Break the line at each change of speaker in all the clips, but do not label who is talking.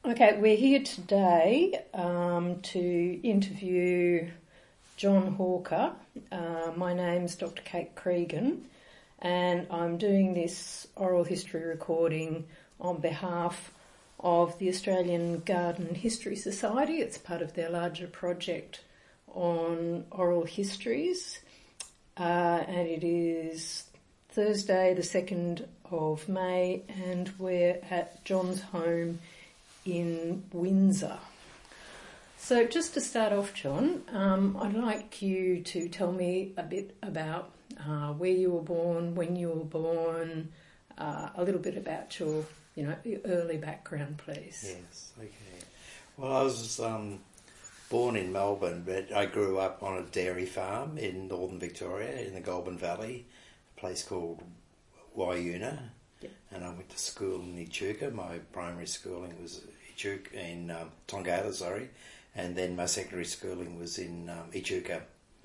Okay, we're here today to interview John Hawker. My name's Dr. Kate Cregan, and I'm doing this oral history recording on behalf of the Australian Garden History Society. It's part of their larger project on oral histories, and it is Thursday the 2nd of May, and we're at John's home in Windsor. So just to start off, John, I'd like you to tell me a bit about where you were born, when you were born, a little bit about your early background, please.
Yes, okay. Well, I was born in Melbourne, but I grew up on a dairy farm in northern Victoria in the Goulburn Valley, a place called Wayuna. Yep. And I went to school in Echuca. My primary schooling was in Tongala, and then my secondary schooling was in Echuca.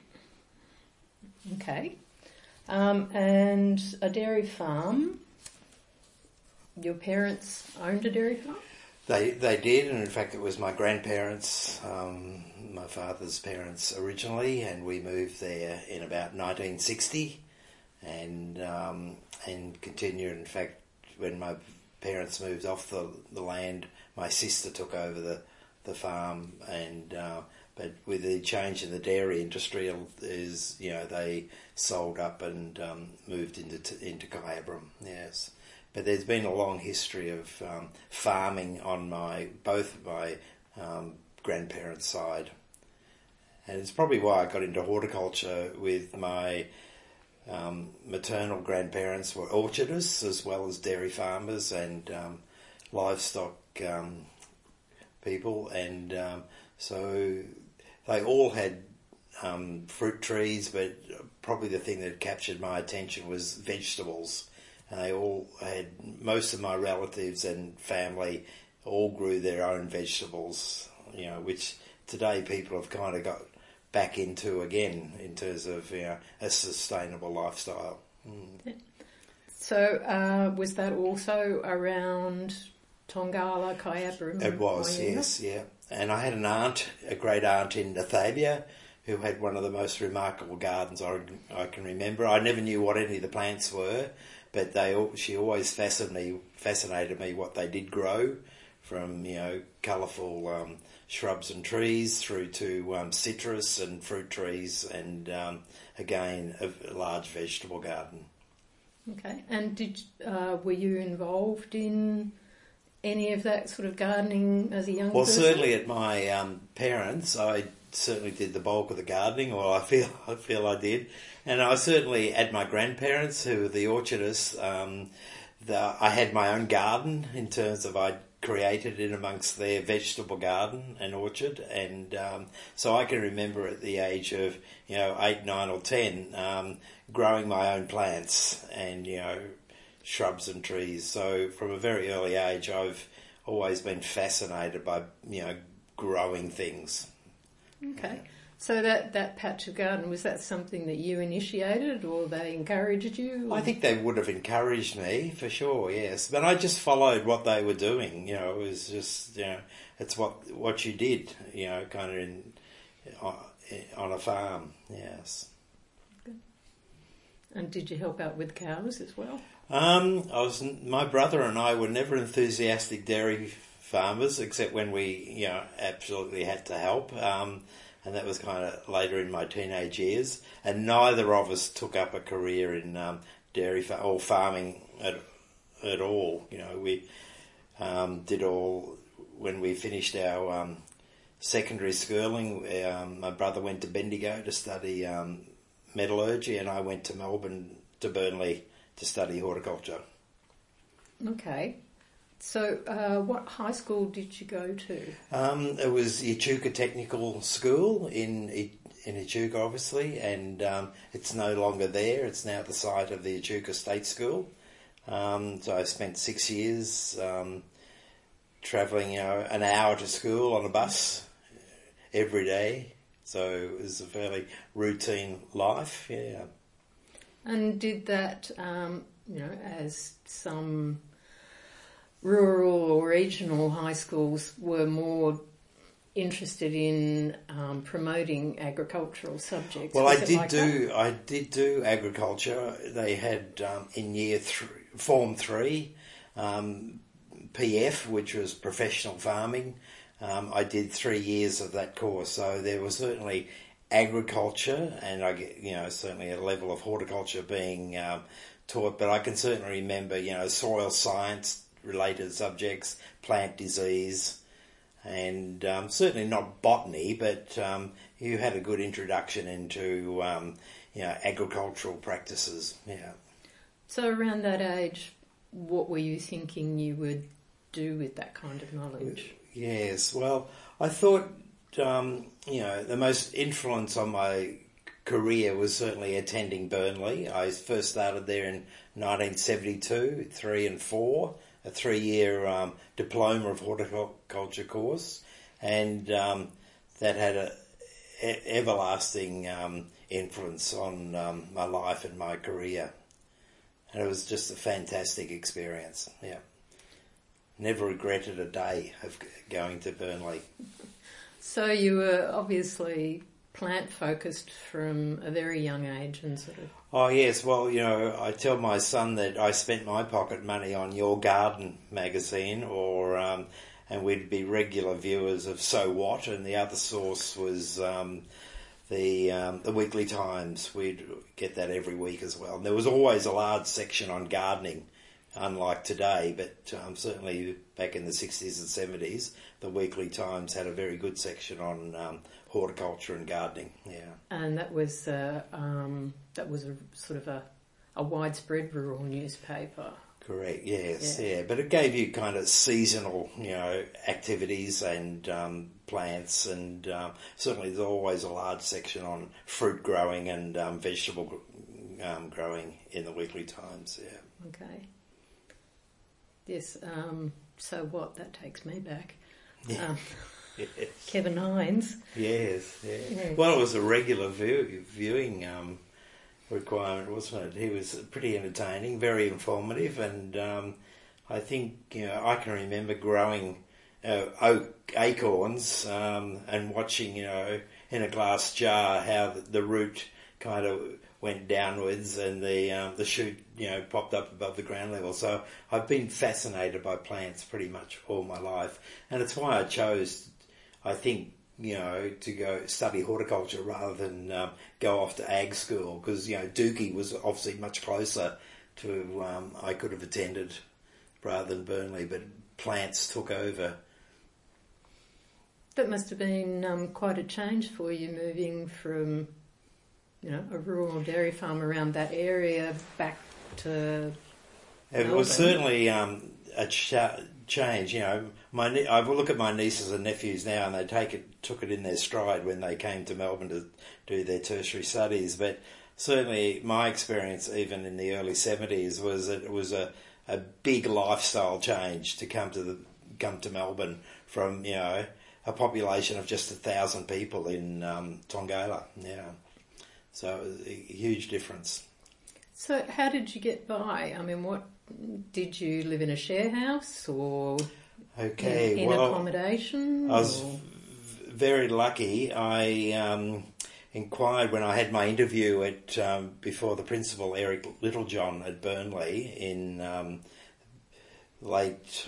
Okay. And a dairy farm, your parents owned a dairy farm?
They did, and in fact it was my grandparents, my father's parents originally, and we moved there in about 1960 and continued. In fact, when my parents moved off the land, my sister took over the farm, and but with the change in the dairy industry, they sold up and moved into Kyabram. Yes, but there's been a long history of farming on both of my grandparents' side, and it's probably why I got into horticulture. With my maternal grandparents were orchardists as well as dairy farmers and livestock people, and so they all had fruit trees, but probably the thing that captured my attention was vegetables. And they all had, most of my relatives and family all grew their own vegetables, which today people have kind of got back into again in terms of a sustainable lifestyle. Mm.
So was that also around Tongala, Kyabram?
It was, yes, yeah. And I had an aunt, a great aunt in Athavia, who had one of the most remarkable gardens I can remember. I never knew what any of the plants were, but she always fascinated me what they did grow, from colourful shrubs and trees through to citrus and fruit trees, and again a large vegetable garden.
Okay, and were you involved in any of that sort of gardening as a young person?
Well, certainly at my parents, I certainly did the bulk of the gardening, or I feel I did. And I certainly at my grandparents, who were the orchardists, I had my own garden in terms of I created it amongst their vegetable garden and orchard, and so I can remember at the age of 8, 9 or 10 growing my own plants and shrubs and trees. So from a very early age I've always been fascinated by growing things.
Okay. So that patch of garden, was that something that you initiated, or they encouraged you? Or?
I think they would have encouraged me, for sure, yes. But I just followed what they were doing. It was just, it's what you did, kind of on a farm, yes.
Good. And did you help out with cows as well?
My brother and I were never enthusiastic dairy farmers, except when we, absolutely had to help. And that was kind of later in my teenage years. And neither of us took up a career in dairy or farming at all. We did all, when we finished our secondary schooling, my brother went to Bendigo to study metallurgy, and I went to Melbourne, to Burnley, to study horticulture.
Okay. So what high school did you go to?
It was Echuca Technical School in Echuca, obviously, and it's no longer there. It's now the site of the Echuca State School. So I spent 6 years travelling an hour to school on a bus every day. So it was a fairly routine life, yeah.
And did that, as some rural or regional high schools were more interested in promoting agricultural subjects.
Well,
Was
I
it
did
like that?
I did do agriculture. They had in Form 3, PF, which was professional farming. I did 3 years of that course, so there was certainly agriculture, and I get, certainly a level of horticulture being taught. But I can certainly remember, soil science related subjects, plant disease, and certainly not botany, but you had a good introduction into agricultural practices. Yeah.
So around that age, what were you thinking you would do with that kind of knowledge?
Yes, well, I thought, the most influence on my career was certainly attending Burnley. I first started there in 1972, 3 and 4, a 3-year diploma of horticulture course, and that had a everlasting influence on my life and my career. And it was just a fantastic experience, yeah. Never regretted a day of going to Burnley.
So you were obviously plant focused from a very young age and sort of...
Oh yes, well, I tell my son that I spent my pocket money on Your Garden magazine, and we'd be regular viewers of So What, and the other source was the Weekly Times. We'd get that every week as well. And there was always a large section on gardening, unlike today, but certainly back in the 60s and 70s, the Weekly Times had a very good section on horticulture and gardening. Yeah,
and that was a sort of a widespread rural newspaper.
Correct. Yes. Yeah. But it gave you kind of seasonal, activities and plants, and certainly there's always a large section on fruit growing and vegetable growing in the Weekly Times. Yeah.
Okay. Yes. So what? That takes me back.
Yeah. Yes.
Kevin Hines.
Yes, yeah.
Yeah.
Well, it was a regular viewing requirement, wasn't it? He was pretty entertaining, very informative, and I think, I can remember growing oak acorns and watching, in a glass jar how the root kind of went downwards and the shoot, popped up above the ground level. So I've been fascinated by plants pretty much all my life, and it's why I chose, I think, to go study horticulture rather than go off to ag school, because, Dookie was obviously much closer to I could have attended rather than Burnley, but plants took over.
That must have been quite a change for you, moving from, a rural dairy farm around that area back to Melbourne.
It was certainly a change. I look at my nieces and nephews now, and they took it in their stride when they came to Melbourne to do their tertiary studies. But certainly, my experience, even in the early 70s, was that it was a big lifestyle change to come to Melbourne from a population of just 1,000 people in Tongala. Yeah, so it was a huge difference.
So how did you get by? I mean, what did you live in a share house or in accommodation?
I was very lucky. I inquired when I had my interview before the principal, Eric Littlejohn, at Burnley in late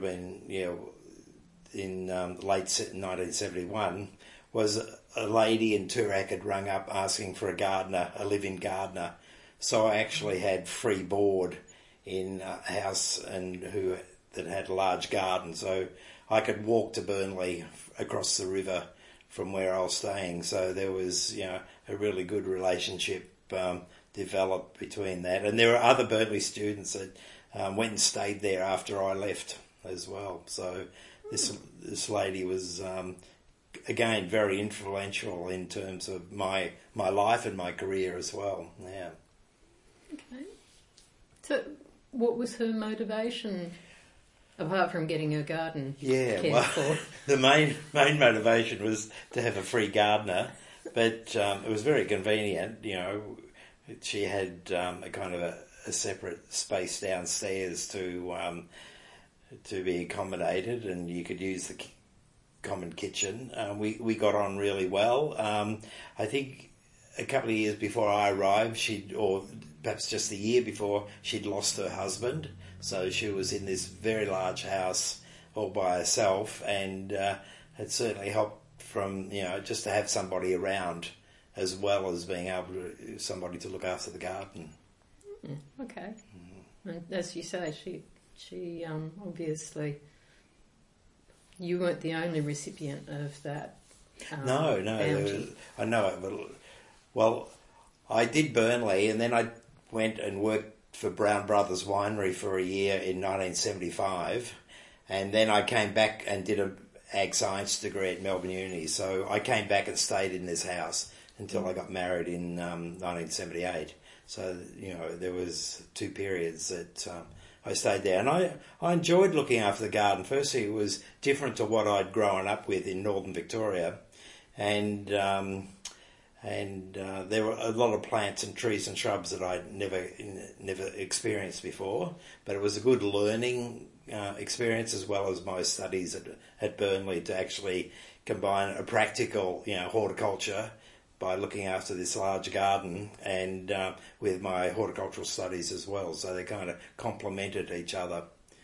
1971, was a lady in Toorak had rung up asking for a live-in gardener. So I actually had free board in a house that had a large garden, so I could walk to Burnley across the river from where I was staying. So there was, a really good relationship developed between that. And there were other Burnley students that went and stayed there after I left as well. So this lady was, again, very influential in terms of my life and my career as well. Yeah.
Okay. So what was her motivation, apart from getting her garden cared for?
The main motivation was to have a free gardener, but it was very convenient. She had a kind of a separate space downstairs to to be accommodated, and you could use the common kitchen. We got on really well. I think a couple of years before I arrived, or perhaps just a year before, she'd lost her husband. So she was in this very large house all by herself, and it certainly helped from, just to have somebody around, as well as being able to, somebody to look after the garden.
Okay. And as you say, she obviously, you weren't the only recipient of that.
No, I know it. But, well, I did Burnley, and then I went and worked for Brown Brothers Winery for a year in 1975, and then I came back and did an ag science degree at Melbourne Uni. So I came back and stayed in this house until I got married in 1978. So, there was 2 periods that I stayed there. And I enjoyed looking after the garden. Firstly, it was different to what I'd grown up with in northern Victoria. And there were a lot of plants and trees and shrubs that I'd never experienced before. But it was a good learning experience, as well as my studies at Burnley, to actually combine a practical, horticulture by looking after this large garden, and with my horticultural studies as well. So they kind of complemented each other.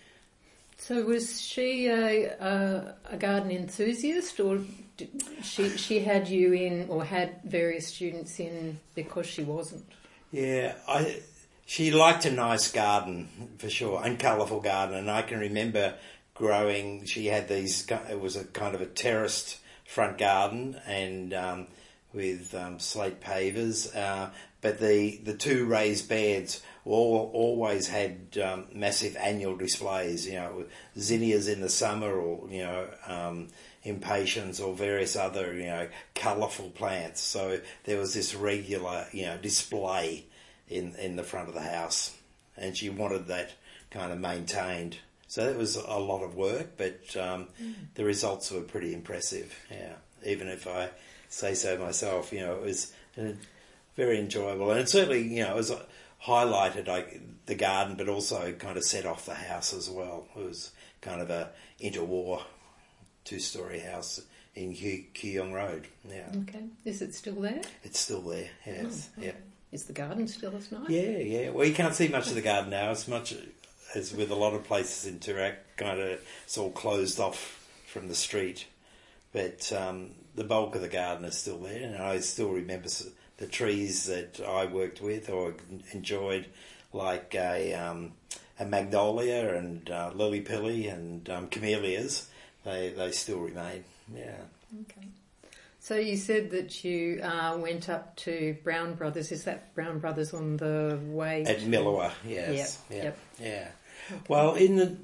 So was she a garden enthusiast, or she had you in, or had various students in because she wasn't?
Yeah, she liked a nice garden for sure, and colourful garden. And I can remember growing. She had these. It was a kind of a terraced front garden, and with slate pavers, but the 2 raised beds always had massive annual displays, with zinnias in the summer, or impatiens, or various other colourful plants. So there was this regular display in the front of the house, and she wanted that kind of maintained. So that was a lot of work, but the results were pretty impressive. Yeah, even if I say so myself, it was very enjoyable, and it certainly, it was highlighted the garden, but also kind of set off the house as well. It was kind of a interwar 2-storey house in Kooyong Road. Yeah.
Okay. Is it still there?
It's still there. Yes.
Oh, okay.
Yeah.
Is the garden still as nice?
Yeah. Well, you can't see much of the garden now. As much as with a lot of places in Toorak, it's all closed off from the street. But the bulk of the garden is still there, and I still remember the trees that I worked with or enjoyed, like a magnolia and lily-pilly and camellias. They still remain. Yeah. Okay.
So you said that you went up to Brown Brothers. Is that Brown Brothers on the way
at Milawa? Yes.
Yep.
Yeah. Okay. Well,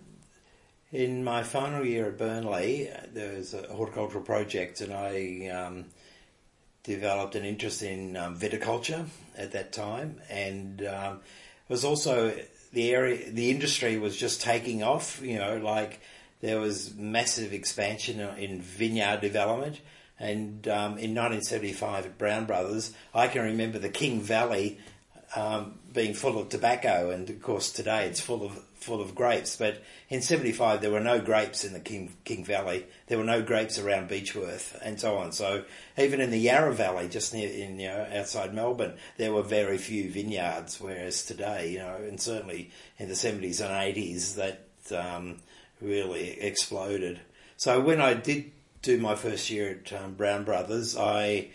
in my final year at Burnley, there was a horticultural project, and I developed an interest in viticulture at that time, and it was also the industry was just taking off. There was massive expansion in vineyard development, and in 1975 at Brown Brothers, I can remember the King Valley being full of tobacco, and of course today it's full of grapes. But in 75 there were no grapes in the King Valley. There were no grapes around Beechworth and so on. So even in the Yarra Valley, just near outside Melbourne, there were very few vineyards. Whereas today, and certainly in the 70s and 80s, that really exploded. So when I did do my first year at Brown Brothers, I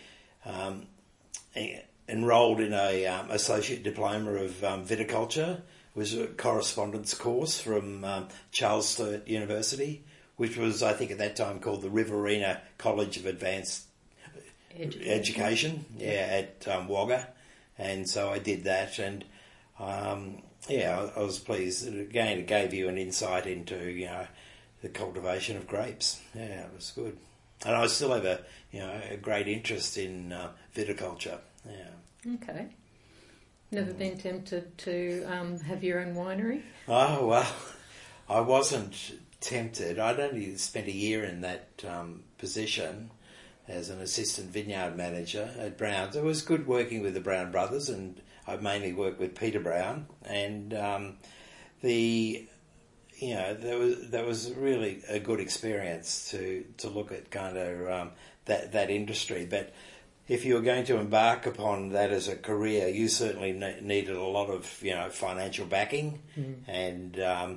enrolled in a associate diploma of viticulture. It was a correspondence course from Charles Sturt University, which was, I think at that time, called the Riverina College of Advanced Education, at Wagga. And so I did that, and I was pleased. Again, it gave you an insight into the cultivation of grapes. Yeah, it was good. And I still have a great interest in viticulture. Yeah.
Okay. Never been tempted to have your own winery?
Oh, well, I wasn't tempted. I'd only spent a year in that position as an assistant vineyard manager at Brown's. It was good working with the Brown Brothers, and I mainly worked with Peter Brown. And that was really a good experience to look at kind of that industry. But if you were going to embark upon that as a career, you certainly needed a lot of financial backing, and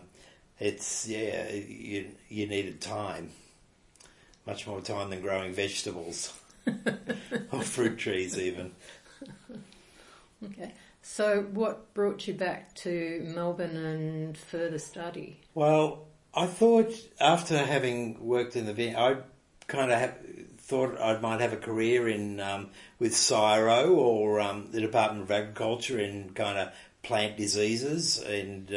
you needed time, much more time than growing vegetables or fruit trees even.
Okay. So what brought you back to Melbourne and further study?
Well, I thought after having worked in the vineyard, I kind of thought I might have a career in with CSIRO or the Department of Agriculture in kind of plant diseases and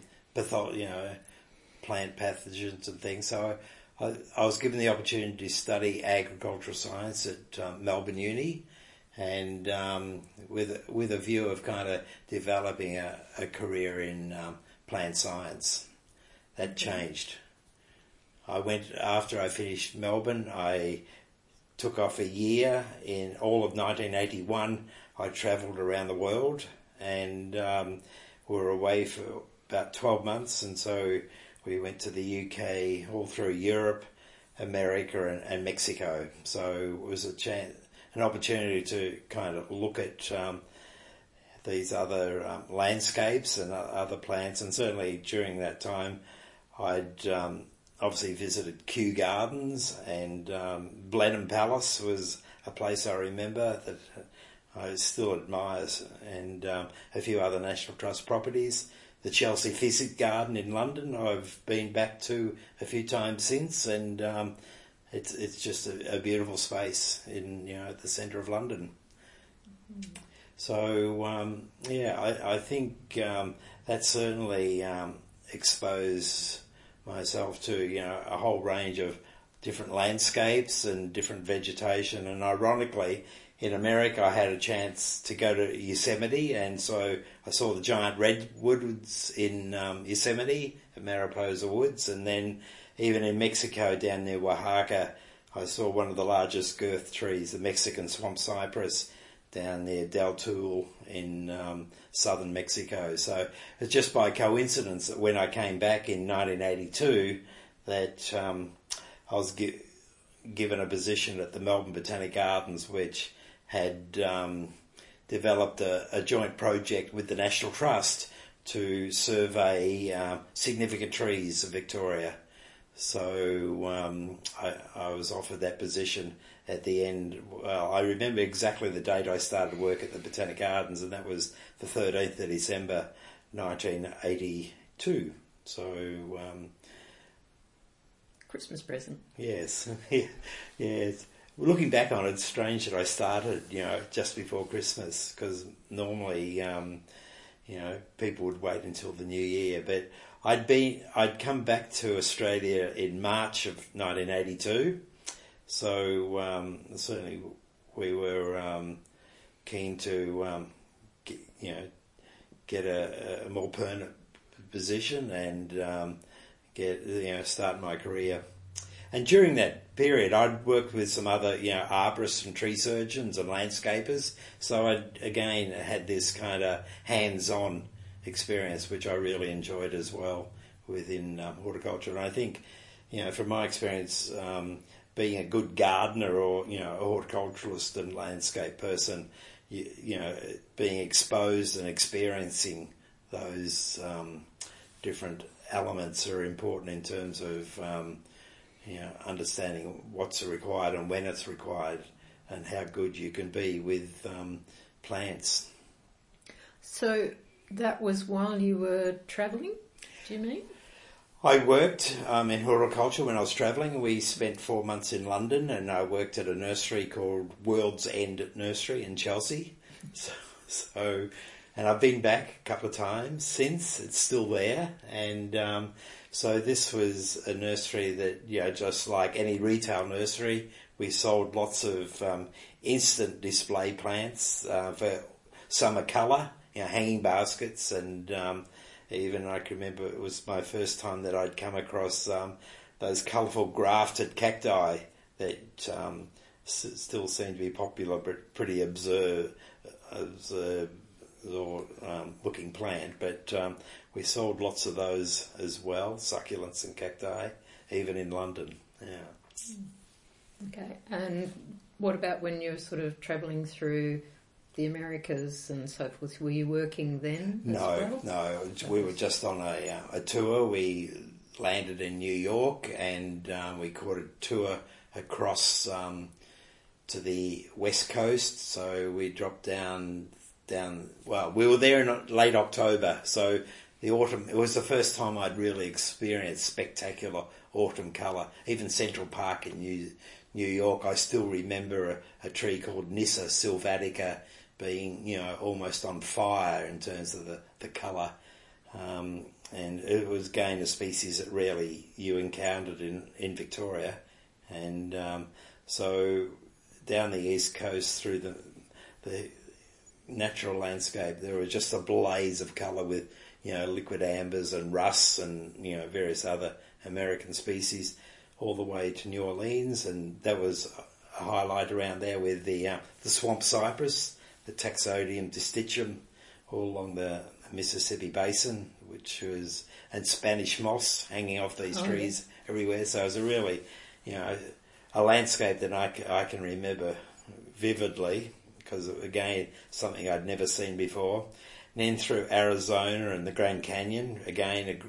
plant pathogens and things. So I was given the opportunity to study agricultural science at Melbourne Uni, and with a view of kind of developing a career in plant science. That changed. After I finished Melbourne, I took off a year. In all of 1981, I travelled around the world, and we were away for about 12 months, and so we went to the UK, all through Europe, America and Mexico. So it was an opportunity to kind of look at these other landscapes and other plants, and certainly during that time I'd obviously visited Kew Gardens, and Blenheim Palace was a place I remember that I still admire, and a few other National Trust properties. The Chelsea Physic Garden in London I've been back to a few times since, and it's just a beautiful space at the centre of London. So I think that certainly exposed myself to a whole range of different landscapes and different vegetation. And ironically, in America, I had a chance to go to Yosemite, and so I saw the giant redwoods in Yosemite, at Mariposa Woods, and then even in Mexico, down near Oaxaca, I saw one of the largest girth trees, the Mexican swamp cypress, down near Del Tule in southern Mexico. So it's just by coincidence that when I came back in 1982 that I was given a position at the Melbourne Botanic Gardens, which had developed a joint project with the National Trust to survey significant trees of Victoria. So I was offered that position at the end. Well, I remember exactly the date I started work at the Botanic Gardens, and that was the 13th of December 1982. So
Christmas present.
Yes, yes. Looking back on it, it's strange that I started, just before Christmas, because normally, people would wait until the new year. But I'd come back to Australia in March of 1982, so certainly we were keen to, get a more permanent position and start my career. And during that period, I'd worked with some other, arborists and tree surgeons and landscapers. So I'd, again, had this kind of hands-on experience, which I really enjoyed as well within horticulture. And I think, from my experience, being a good gardener or, a horticulturalist and landscape person, being exposed and experiencing those different elements are important in terms of understanding what's required and when it's required, and how good you can be with plants.
So that was while you were travelling, do you mean?
I worked in horticulture when I was travelling. We spent 4 months in London, and I worked at a nursery called World's End Nursery in Chelsea. And I've been back a couple of times since. It's still there, and so this was a nursery that, just like any retail nursery, we sold lots of instant display plants for summer colour, hanging baskets, and even I can remember it was my first time that I'd come across those colourful grafted cacti that still seem to be popular but pretty looking plant, but we sold lots of those as well, succulents and cacti, even in London. Yeah.
Okay, and what about when you were sort of travelling through the Americas and so forth? Were you working then?
No. We were just on a tour. We landed in New York and we caught a tour across to the west coast. So we dropped down. Well, we were there in late October, so the autumn. It was the first time I'd really experienced spectacular autumn colour. Even Central Park in New York, I still remember a tree called Nyssa sylvatica being, almost on fire in terms of the colour. And it was again a species that rarely you encountered in Victoria. And so down the east coast through the natural landscape, there was just a blaze of colour with, liquid ambers and russ and, various other American species all the way to New Orleans. And that was a highlight around there with the swamp cypress, the Taxodium distichum, all along the Mississippi Basin, and Spanish moss hanging off these trees everywhere. So it was a really, a landscape that I can remember vividly, because again, something I'd never seen before. And then through Arizona and the Grand Canyon, again,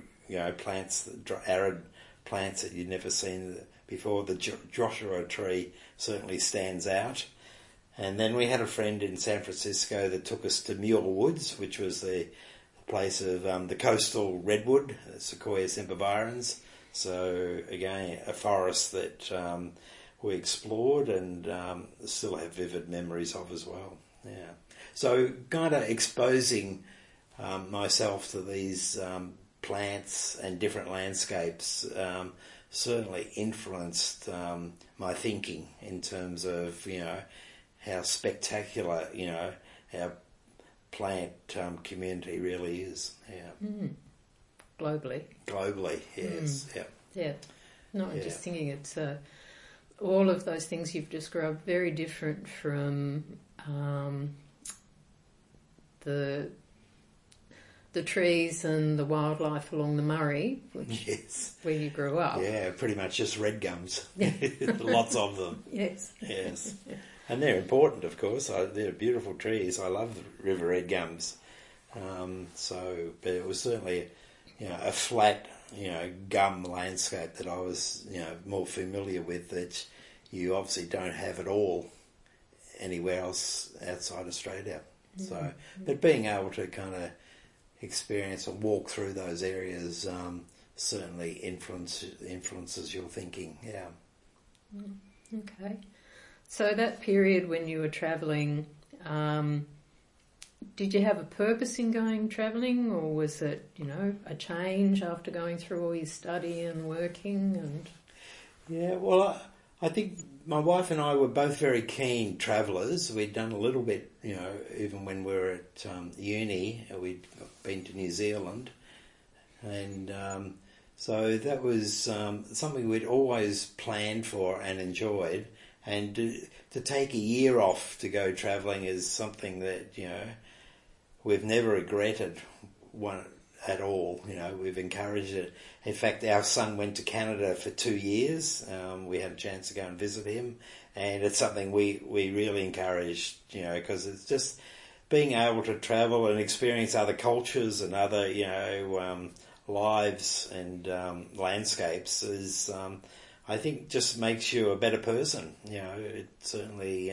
arid plants that you'd never seen before. The Joshua tree certainly stands out. And then we had a friend in San Francisco that took us to Muir Woods, which was the place of the coastal redwood, Sequoia sempervirens. So again, a forest that we explored and still have vivid memories of as well. Yeah. So kind of exposing myself to these plants and different landscapes certainly influenced my thinking in terms of, how spectacular, our plant community really is. Yeah.
Mm. Globally,
yes. Yeah.
Yeah. No, I'm just thinking it's all of those things you've described very different from the trees and the wildlife along the Murray, which where you grew up.
Yeah, pretty much just red gums. Lots of them.
Yes.
Yes. And they're important, of course. They're beautiful trees. I love the river red gums. But it was certainly, a flat, gum landscape that I was, more familiar with, that you obviously don't have at all anywhere else outside Australia. Mm-hmm. So, but being able to kind of experience and walk through those areas certainly influences your thinking. Yeah.
Okay. So that period when you were travelling, did you have a purpose in going travelling, or was it, a change after going through all your study and working? And
yeah, well, I think my wife and I were both very keen travellers. We'd done a little bit, even when we were at uni, we'd been to New Zealand. And so that was something we'd always planned for and enjoyed. And to take a year off to go travelling is something that, we've never regretted at all. We've encouraged it. In fact, our son went to Canada for 2 years. We had a chance to go and visit him, and it's something we really encouraged, because it's just being able to travel and experience other cultures and other, lives and landscapes is, I think, just makes you a better person. It certainly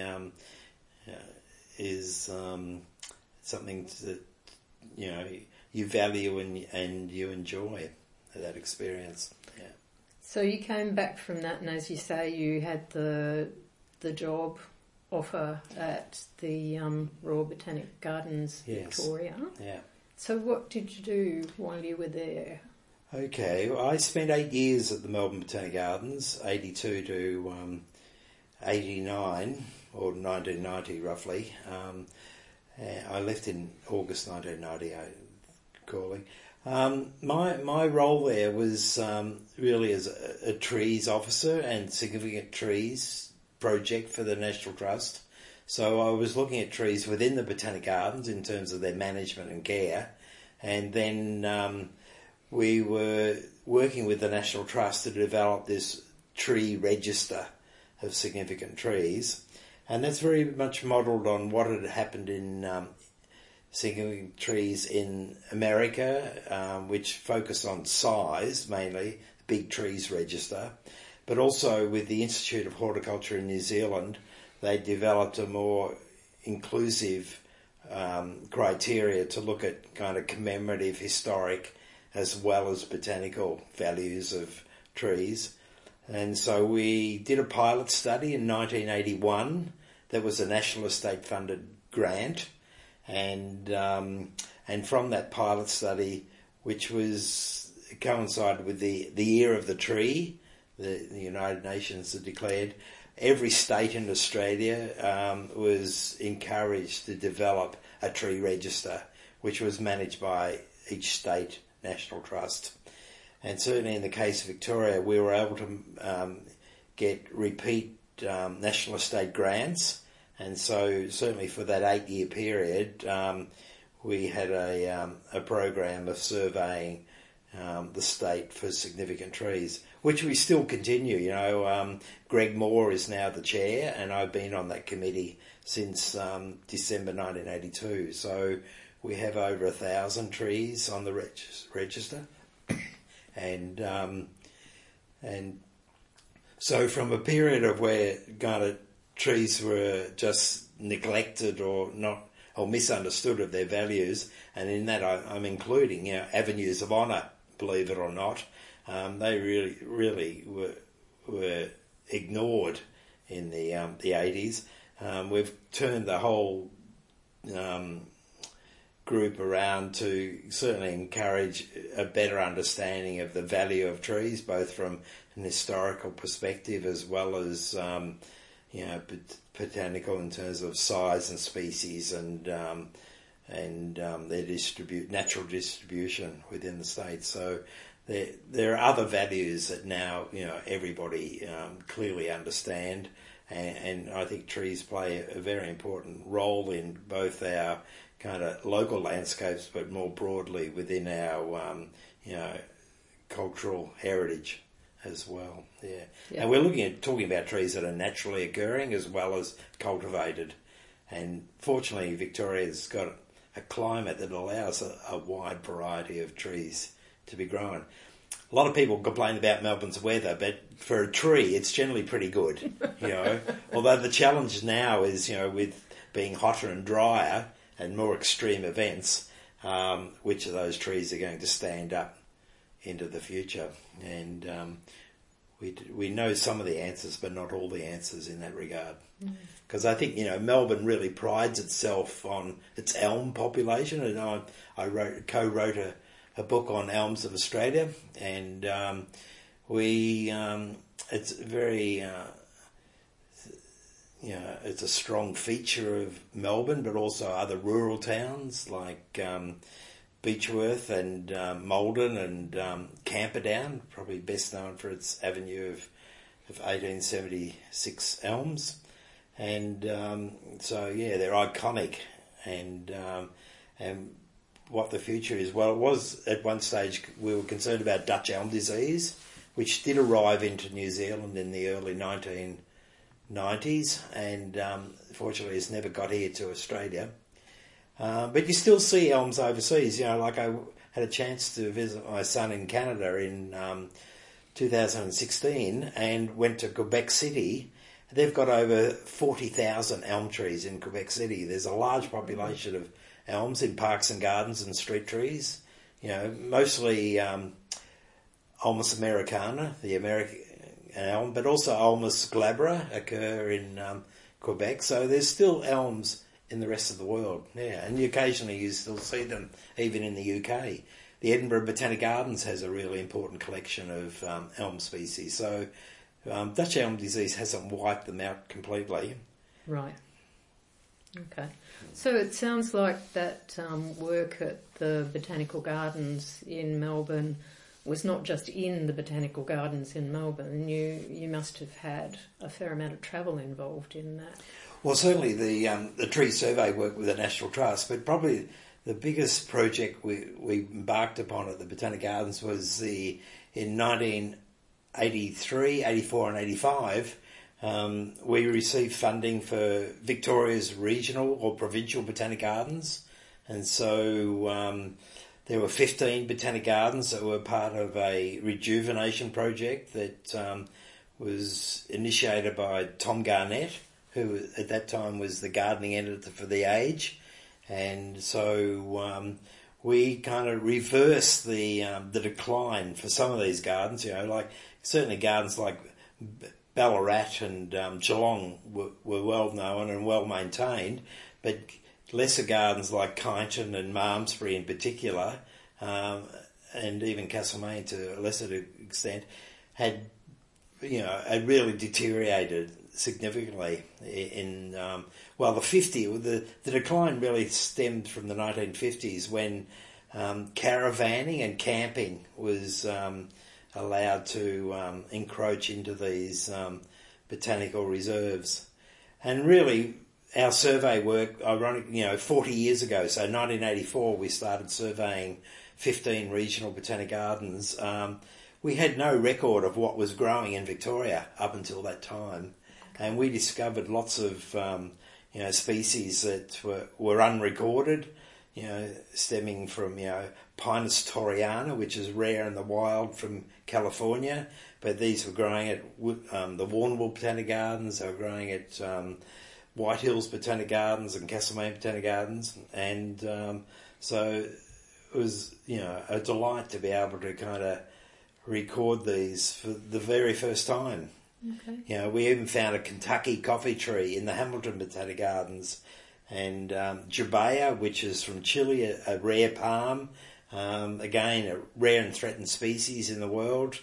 is something that you value and you enjoy that experience. Yeah.
So you came back from that, and as you say, you had the job offer at the Royal Botanic Gardens, Victoria.
Yeah.
So what did you do while you were there?
Okay, well, I spent 8 years at the Melbourne Botanic Gardens, 82 to 89, or 1990 roughly. I left in August 1990, calling. My role there was really as a trees officer and significant trees project for the National Trust. So I was looking at trees within the Botanic Gardens in terms of their management and care, and then we were working with the National Trust to develop this tree register of significant trees, and that's very much modelled on what had happened in significant trees in America, which focus on size mainly, Big Trees Register, but also with the Institute of Horticulture in New Zealand, they developed a more inclusive criteria to look at kind of commemorative, historic, as well as botanical values of trees. And so we did a pilot study in 1981 that was a National Estate funded grant, and from that pilot study, which was coincided with the Year of the Tree, the United Nations had declared, every state in Australia was encouraged to develop a tree register, which was managed by each state National Trust. And certainly in the case of Victoria, we were able to get repeat National Estate grants, and so certainly for that 8-year period, we had a program of surveying the state for significant trees, which we still continue. You know, Greg Moore is now the chair, and I've been on that committee since December 1982. So we have over 1,000 trees on the register, and so from a period of where kind of trees were just neglected or misunderstood of their values, and in that I'm including, you know, avenues of honour, believe it or not, they really were ignored in the 80s. We've turned the whole group around to certainly encourage a better understanding of the value of trees, both from an historical perspective as well as botanical in terms of size and species and their natural distribution within the state. So there are other values that now everybody clearly understand, and I think trees play a very important role in both our kind of local landscapes, but more broadly within our cultural heritage as well. Yeah. And we're talking about trees that are naturally occurring as well as cultivated, and fortunately Victoria's got a climate that allows a wide variety of trees to be grown. A lot of people complain about Melbourne's weather, but for a tree it's generally pretty good, although the challenge now is, with being hotter and drier and more extreme events, which of those trees are going to stand up into the future. And we know some of the answers, but not all the answers in that regard. Because I think, Melbourne really prides itself on its elm population, and I co-wrote a book on elms of Australia, and it's very... it's a strong feature of Melbourne, but also other rural towns like Beechworth and Maldon and Camperdown, probably best known for its avenue of 1876 elms. And they're iconic. And what the future is, well, it was at one stage we were concerned about Dutch elm disease, which did arrive into New Zealand in the early 1990s, and fortunately it's never got here to Australia. But you still see elms overseas. Like I had a chance to visit my son in Canada in 2016 and went to Quebec City. They've got over 40,000 elm trees in Quebec City. There's a large population of elms in parks and gardens and street trees. Mostly Ulmus americana, the American elm, but also Ulmus glabra occur in Quebec. So there's still elms in the rest of the world. Yeah, and occasionally you still see them even in the UK. The Edinburgh Botanic Gardens has a really important collection of elm species. So Dutch elm disease hasn't wiped them out completely.
Right. Okay. So it sounds like that work at the Botanical Gardens in Melbourne was not just in the Botanical Gardens in Melbourne. You must have had a fair amount of travel involved in that.
Well, certainly the tree survey work with the National Trust, but probably the biggest project we embarked upon at the Botanic Gardens was in 1983, 84 and 85, we received funding for Victoria's regional or provincial Botanic Gardens. And so there were 15 Botanic Gardens that were part of a rejuvenation project that was initiated by Tom Garnett, who at that time was the gardening editor for The Age. And so we kind of reversed the decline for some of these gardens, like certainly gardens like Ballarat and Geelong were well known and well maintained, but lesser gardens like Kyneton and Malmesbury in particular, and even Castlemaine to a lesser extent, had really deteriorated significantly in the decline really stemmed from the 1950s when caravanning and camping was allowed to encroach into these botanical reserves. And really our survey work, 40 years ago, so 1984 we started surveying 15 regional botanic gardens. We had no record of what was growing in Victoria up until that time. And we discovered lots of, species that were unrecorded, stemming from, Pinus torreana, which is rare in the wild from California. But these were growing at the Warrnambool Botanic Gardens. They were growing at White Hills Botanic Gardens and Castlemaine Botanic Gardens. And so it was, a delight to be able to kind of record these for the very first time.
Okay.
We even found a Kentucky coffee tree in the Hamilton Botanic Gardens, and Jubea, which is from Chile, a rare palm, again a rare and threatened species in the world.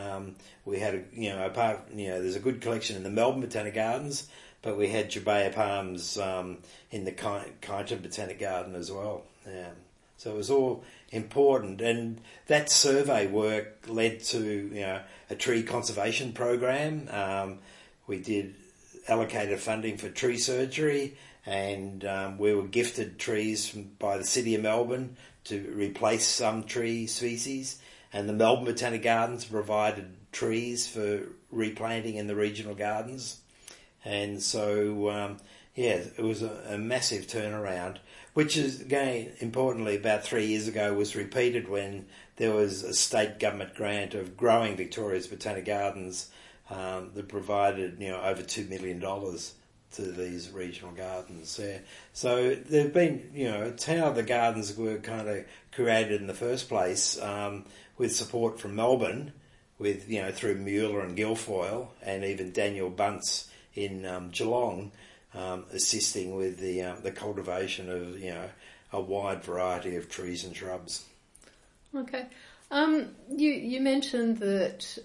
We had there's a good collection in the Melbourne Botanic Gardens, but we had Jubea palms in the Kyneton Botanic Garden as well. So it was all important, and that survey work led to a tree conservation program. We did allocated funding for tree surgery, and we were gifted trees by the City of Melbourne to replace some tree species, and the Melbourne Botanic Gardens provided trees for replanting in the regional gardens. And so it was a massive turnaround, which is, again, importantly, about 3 years ago was repeated when there was a state government grant of growing Victoria's Botanic Gardens that provided, over $2 million to these regional gardens. Yeah. So there've been, it's how the gardens were kind of created in the first place, with support from Melbourne, with, through Mueller and Guilfoyle, and even Daniel Bunce in Geelong, assisting with the cultivation of a wide variety of trees and shrubs.
Okay, you mentioned that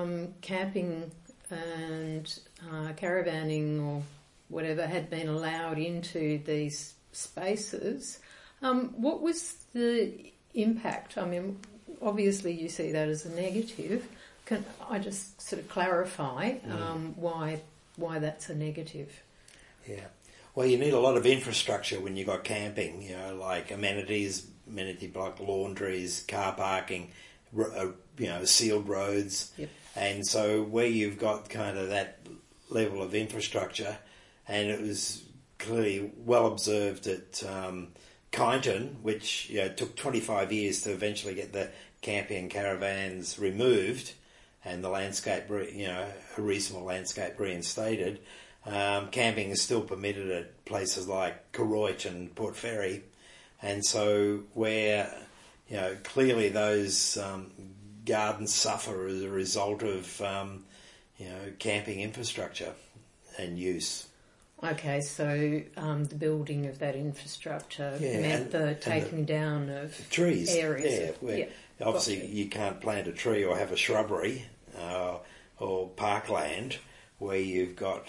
camping and caravanning or whatever had been allowed into these spaces. What was the impact? I mean, obviously you see that as a negative. Can I just sort of clarify why that's a negative?
Yeah. Well, you need a lot of infrastructure when you've got camping, like amenities, amenity-block laundries, car parking, sealed roads.
Yep.
And so where you've got kind of that level of infrastructure, and it was clearly well observed at Kyneton, which took 25 years to eventually get the camping and caravans removed and the landscape, a reasonable landscape reinstated. Camping is still permitted at places like Koroit and Port Fairy, and so where clearly those gardens suffer as a result of camping infrastructure and use.
Okay, so the building of that infrastructure meant the taking down of
trees.
Areas.
Obviously you can't plant a tree or have a shrubbery or parkland where you've got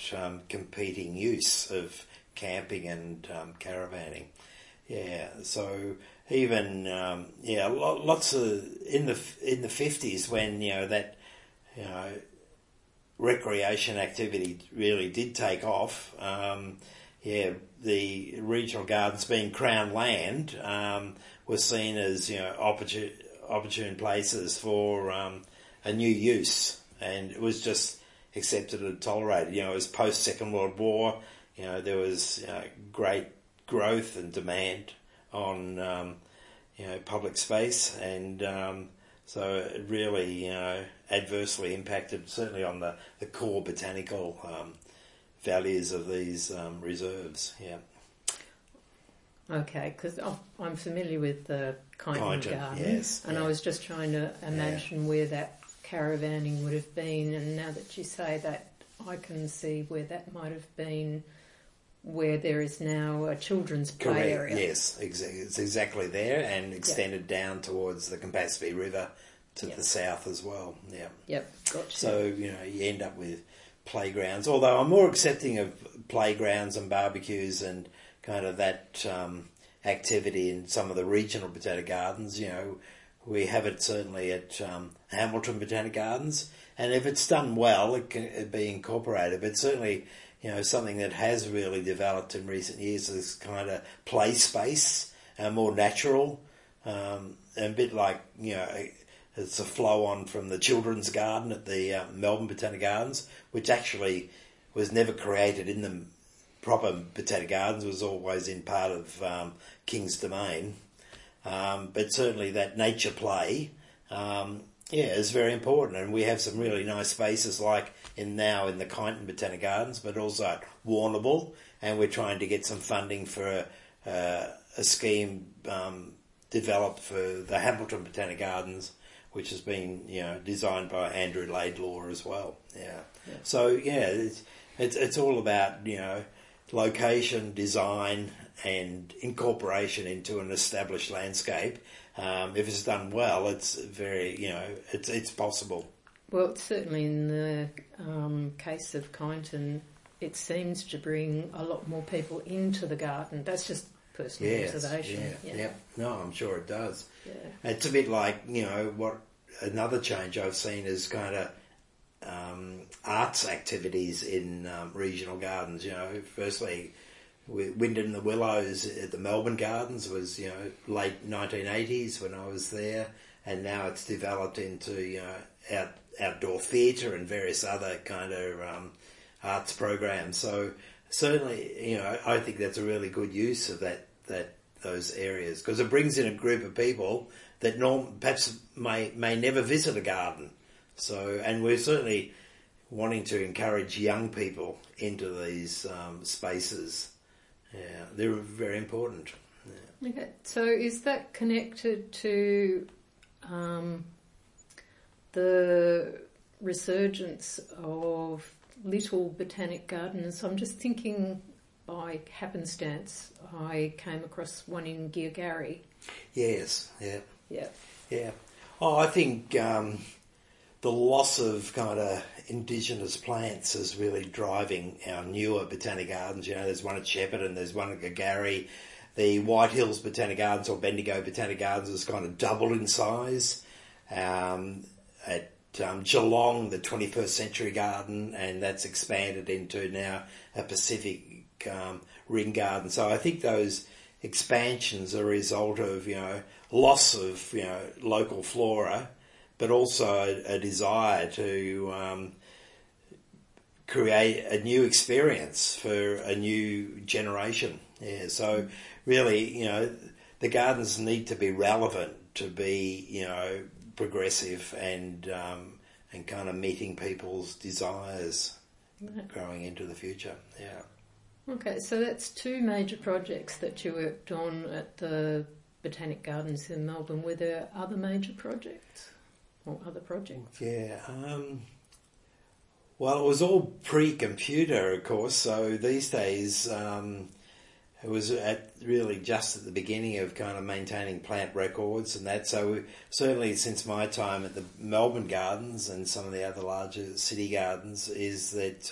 competing use of camping and caravanning. Yeah, so even lots of in the 50s when that recreation activity really did take off. The regional gardens being Crown land were seen as opportune places for a new use, and it was just accepted and tolerated. It was post Second World War. There was great growth and demand on public space, and so it really adversely impacted certainly on the core botanical values of these reserves. Yeah.
Okay, because I'm familiar with the Kyneton Garden,
yes,
and I was just trying to imagine where that caravanning would have been, and now that you say that, I can see where that might have been, where there is now a children's play area.
Yes, it's exactly there, and extended down towards the Campaspe River to the south as well. Yeah.
Yep, gotcha.
So, you end up with playgrounds, although I'm more accepting of playgrounds and barbecues and kind of that activity in some of the regional botanic gardens. We have it certainly at Hamilton Botanic Gardens, and if it's done well, it can be incorporated. But certainly, something that has really developed in recent years is kind of play space, more natural, and a bit like, it's a flow on from the children's garden at the Melbourne Botanic Gardens, which actually was never created in the proper Botanic Gardens, was always in part of King's Domain. But certainly that nature play, is very important, and we have some really nice spaces like in the Kyneton Botanic Gardens, but also at Warrnambool, and we're trying to get some funding for a scheme developed for the Hamilton Botanic Gardens, which has been designed by Andrew Laidlaw as well. Yeah. So it's all about location, design, and incorporation into an established landscape. If it's done well, it's very it's possible.
Well, certainly in the case of Kyneton, it seems to bring a lot more people into the garden. That's just personal observation.
Yeah. No, I'm sure it does.
Yeah.
It's a bit like, what another change I've seen is kind of arts activities in regional gardens. Firstly, Wind in the Willows at the Melbourne Gardens was, late 1980s when I was there, and now it's developed into, outdoor theatre and various other kind of arts programs. So certainly, I think that's a really good use of those areas, because it brings in a group of people that perhaps may never visit a garden. So, and we're certainly wanting to encourage young people into these spaces. Yeah, they're very important. Yeah.
Okay, so is that connected to the resurgence of little botanic gardens? I'm just thinking, by happenstance, I came across one in Geogharry.
Yes, yeah.
Yeah.
Yeah. Oh, I think the loss of kind of indigenous plants is really driving our newer botanic gardens. There's one at Shepparton, there's one at Geogharry. The White Hills Botanic Gardens or Bendigo Botanic Gardens is kind of double in size. At Geelong, the 21st Century Garden, and that's expanded into now a Pacific Ring Garden. So I think those expansions are a result of, loss of, local flora, but also a desire to create a new experience for a new generation. Yeah, so really, the gardens need to be relevant to be, progressive and kind of meeting people's desires growing into the future. Yeah.
Okay, so that's two major projects that you worked on at the Botanic Gardens in Melbourne. Were there other major projects or other projects?
Yeah. Well, it was all pre-computer, of course, so these days it was really just at the beginning of kind of maintaining plant records and that. So certainly since my time at the Melbourne Gardens and some of the other larger city gardens is that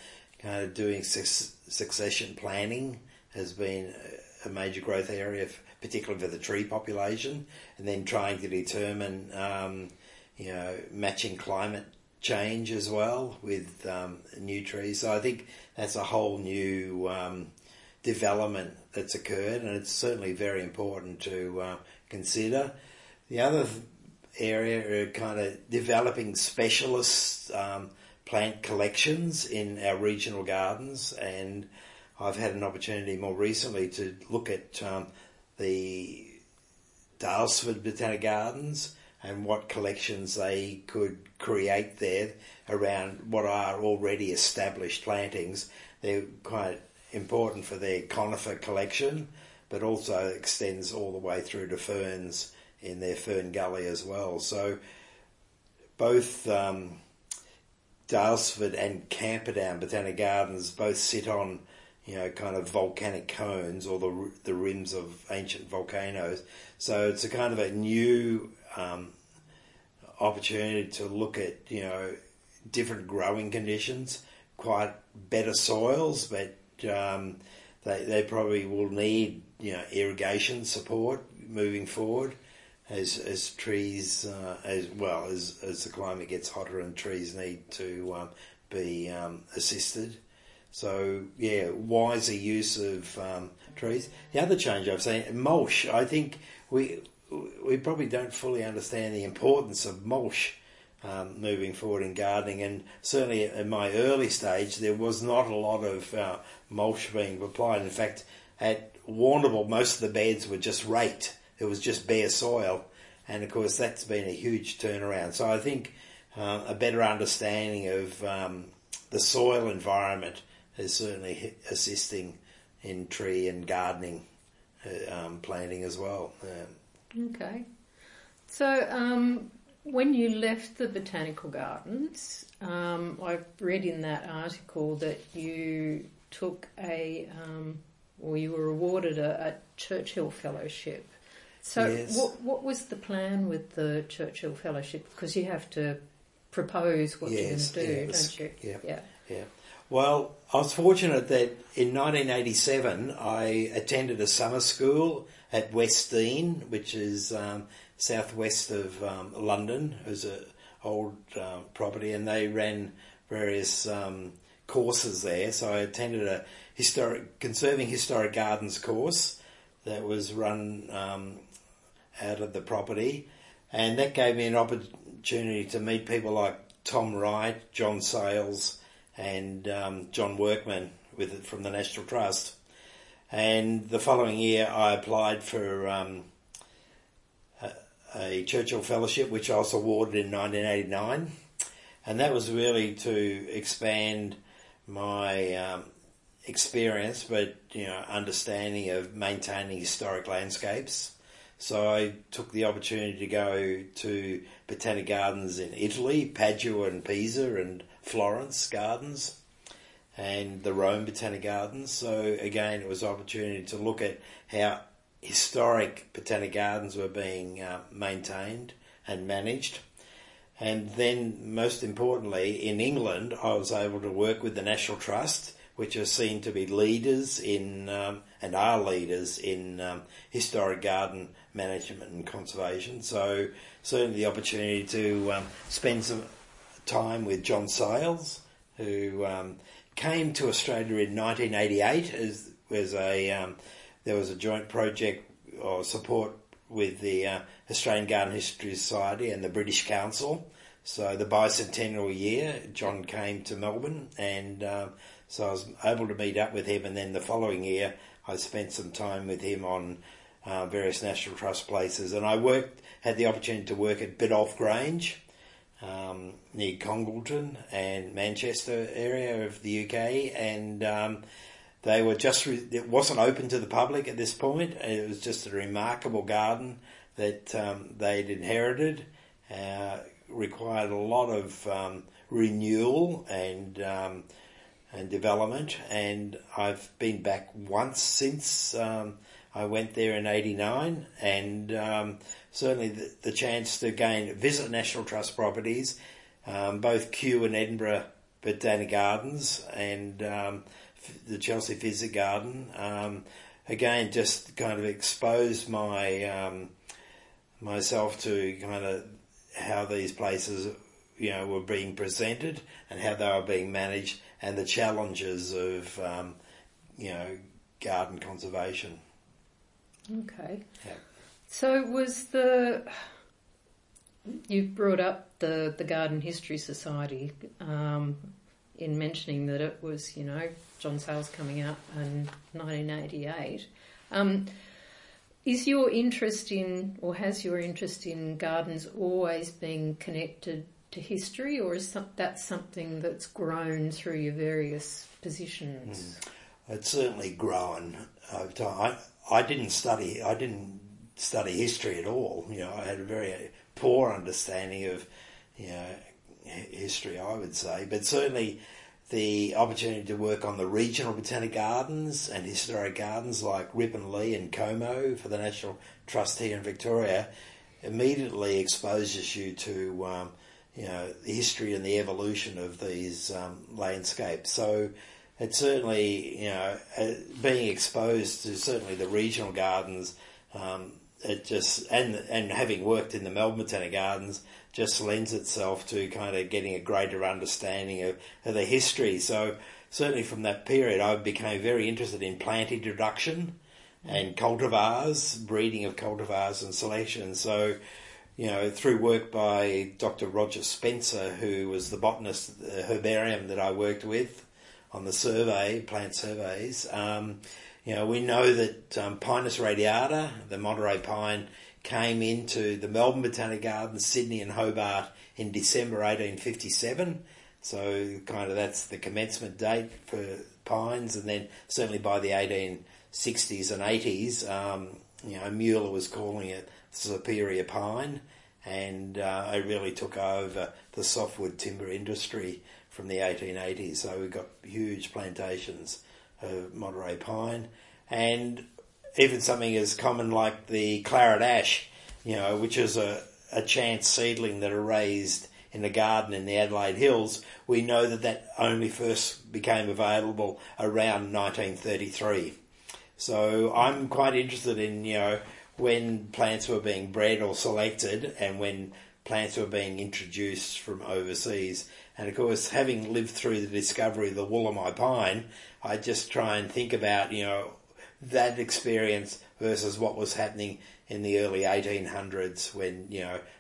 kind of doing succession planning has been a major growth area particularly for the tree population, and then trying to determine, matching climate change as well with new trees. So I think that's a whole new development that's occurred, and it's certainly very important to consider. The other area are kind of developing specialist plant collections in our regional gardens, and I've had an opportunity more recently to look at the Daylesford Botanic Gardens and what collections they could create there around what are already established plantings. They're quite important for their conifer collection, but also extends all the way through to ferns in their fern gully as well. So both Daylesford and Camperdown Botanic Gardens both sit on, kind of volcanic cones or the rims of ancient volcanoes. So it's a kind of a new opportunity to look at, different growing conditions, quite better soils, but they probably will need, irrigation support moving forward as trees, as the climate gets hotter and trees need to be assisted. So, wiser use of trees. The other change I've seen, mulch. I think we probably don't fully understand the importance of mulch moving forward in gardening, and certainly in my early stage there was not a lot of mulch being applied. In fact, at Warrnambool most of the beds were just raked. It was just bare soil, and of course that's been a huge turnaround. So I think a better understanding of the soil environment is certainly assisting in tree and gardening planting as well.
Okay. So when you left the botanical gardens, I've read in that article that you took you were awarded a Churchill Fellowship. So
yes.
What was the plan with the Churchill Fellowship? Because you have to propose what you're going to do, don't you?
Yeah. Well, I was fortunate that in 1987 I attended a summer school at West Dean, which is southwest of London. It was an old property, and they ran various courses there. So I attended a conserving historic gardens course that was run out of the property, and that gave me an opportunity to meet people like Tom Wright, John Sayles, and John Workman from the National Trust. And the following year I applied for a Churchill Fellowship, which I was awarded in 1989, and that was really to expand my experience, but understanding of maintaining historic landscapes. So I took the opportunity to go to botanic gardens in Italy, Padua and Pisa, and Florence Gardens, and the Rome Botanic Gardens. So again, it was an opportunity to look at how historic botanic gardens were being maintained and managed. And then, most importantly, in England, I was able to work with the National Trust, which are seen to be leaders in, and are leaders in historic garden management and conservation. So certainly the opportunity to spend some time with John Sayles, who came to Australia in 1988. There was a joint project or support with the Australian Garden History Society and the British Council. So the bicentennial year, John came to Melbourne, and so I was able to meet up with him, and then the following year I spent some time with him on various National Trust places, and I had the opportunity to work at Biddulph Grange, near Congleton and Manchester area of the UK, and they were it wasn't open to the public at this point. It was just a remarkable garden that they'd inherited, required a lot of renewal and development, and I've been back once since I went there in 1989, and certainly the chance to again visit National Trust properties, both Kew and Edinburgh Botanic Gardens, and the Chelsea Physic Garden, again, just kind of exposed myself to kind of how these places, were being presented and how they were being managed, and the challenges of, garden conservation.
Okay.
Yeah.
So you brought up the Garden History Society in mentioning that it was, John Sayles coming out in 1988. Has your interest in gardens always been connected to history, or is that something that's grown through your various positions?
It's certainly grown over time. I didn't study history at all. I had a very poor understanding of, history, I would say. But certainly the opportunity to work on the regional botanic gardens and historic gardens like Ripon Lea and Como for the National Trust here in Victoria immediately exposes you to, the history and the evolution of these landscapes. So it's certainly, being exposed to certainly the regional gardens, it just, and having worked in the Melbourne Botanic Gardens, just lends itself to kind of getting a greater understanding of the history. So certainly from that period, I became very interested in plant introduction and cultivars, breeding of cultivars and selection. So, through work by Dr. Roger Spencer, who was the botanist, the herbarium that I worked with on the plant surveys, we know that Pinus radiata, the Monterey pine, came into the Melbourne Botanic Gardens, Sydney and Hobart in December 1857. So kind of that's the commencement date for pines. And then certainly by the 1860s and 80s, Mueller was calling it superior pine. And it really took over the softwood timber industry from the 1880s. So we got huge plantations of Monterey pine. And even something as common like the claret ash, which is a chance seedling that are raised in a garden in the Adelaide Hills, we know that only first became available around 1933. So I'm quite interested in, when plants were being bred or selected and when plants were being introduced from overseas. And of course, having lived through the discovery of the Wollemi pine, I just try and think about, that experience versus what was happening in the early 1800s when,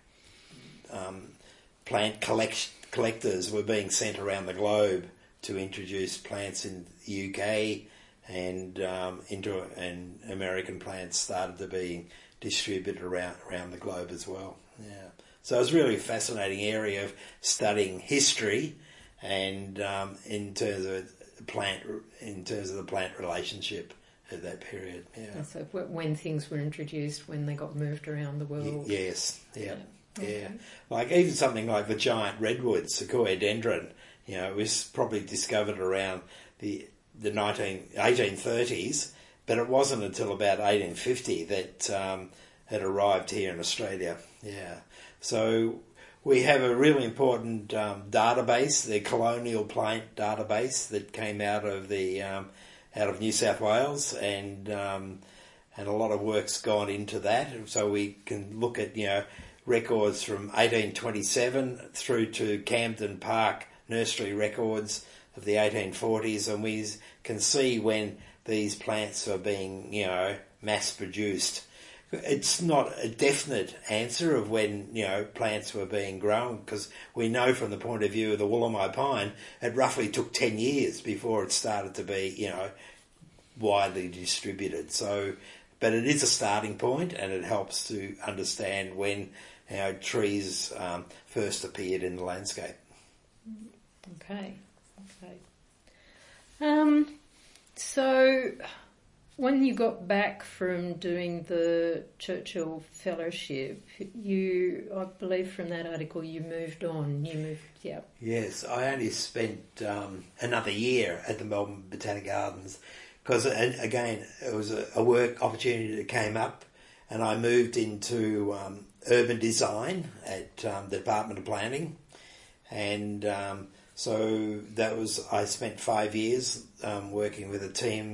plant collectors were being sent around the globe to introduce plants in the UK and and American plants started to be distributed around the globe as well. Yeah. So it's really a fascinating area of studying history and in terms of the plant relationship at that period. Yeah.
So when things were introduced, when they got moved around the world.
Yes. Yeah.
Okay.
Yeah. Like even something like the giant redwood, Sequoia dendron, it was probably discovered around the 1830s, but it wasn't until about 1850 that it arrived here in Australia. Yeah. So we have a really important database, the colonial plant database that came out of New South Wales, and a lot of work's gone into that. So we can look at records from 1827 through to Camden Park nursery records of the 1840s, and we can see when these plants are being mass produced. It's not a definite answer of when, plants were being grown, because we know from the point of view of the Wollemi pine, it roughly took 10 years before it started to be, widely distributed. So, but it is a starting point, and it helps to understand when, trees first appeared in the landscape.
Okay. So when you got back from doing the Churchill Fellowship, I believe from that article you moved on. Yeah.
Yes, I only spent another year at the Melbourne Botanic Gardens because, again, it was a work opportunity that came up, and I moved into urban design at the Department of Planning, and so I spent 5 years working with a team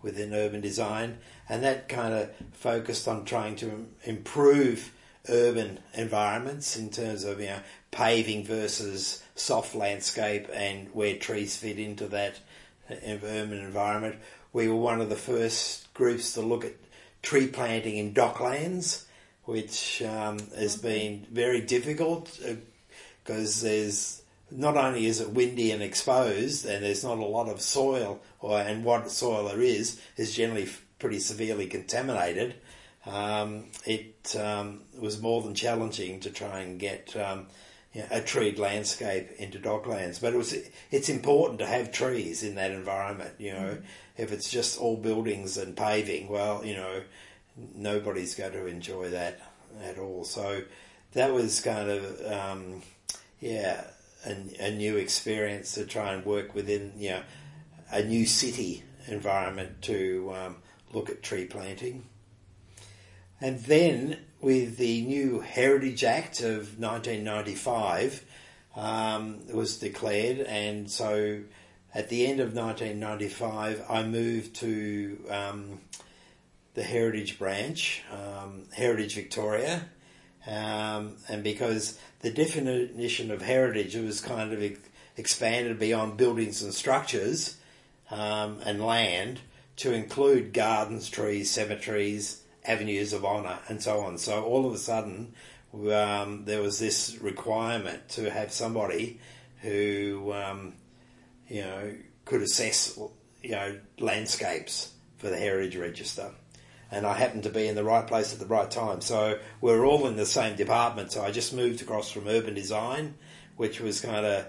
within urban design, and that kind of focused on trying to improve urban environments in terms of paving versus soft landscape and where trees fit into that urban environment. We were one of the first groups to look at tree planting in docklands, which has been very difficult because there's not only is it windy and exposed, and there's not a lot of soil, and what soil there is generally pretty severely contaminated. It was more than challenging to try and get a treed landscape into docklands, but it's important to have trees in that environment. If it's just all buildings and paving, well, nobody's going to enjoy that at all. So that was kind of a new experience to try and work within a new city environment to look at tree planting. And then with the new Heritage Act of 1995 it was declared, and so at the end of 1995 I moved to the Heritage branch, Heritage Victoria, and because the definition of heritage was kind of expanded beyond buildings and structures and land to include gardens, trees, cemeteries, avenues of honour and so on. So all of a sudden there was this requirement to have somebody who could assess landscapes for the Heritage Register. And I happened to be in the right place at the right time. So we're all in the same department. So I just moved across from urban design, which was kind of,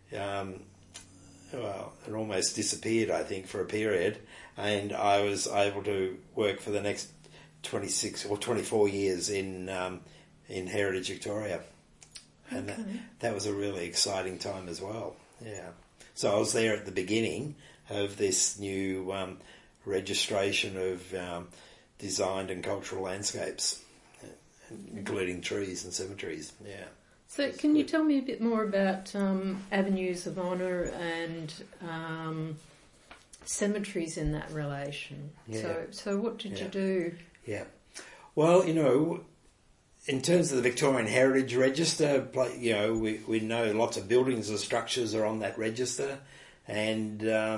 it almost disappeared, I think, for a period. And I was able to work for the next 26 or 24 years in Heritage Victoria. And that was a really exciting time as well. Yeah. So I was there at the beginning of this new registration of designed and cultural landscapes, including trees and cemeteries. Yeah.
So can you tell me a bit more about avenues of honour and cemeteries in that relation?
Yeah.
So what did you do?
Yeah. Well, in terms of the Victorian Heritage Register, we know lots of buildings and structures are on that register, and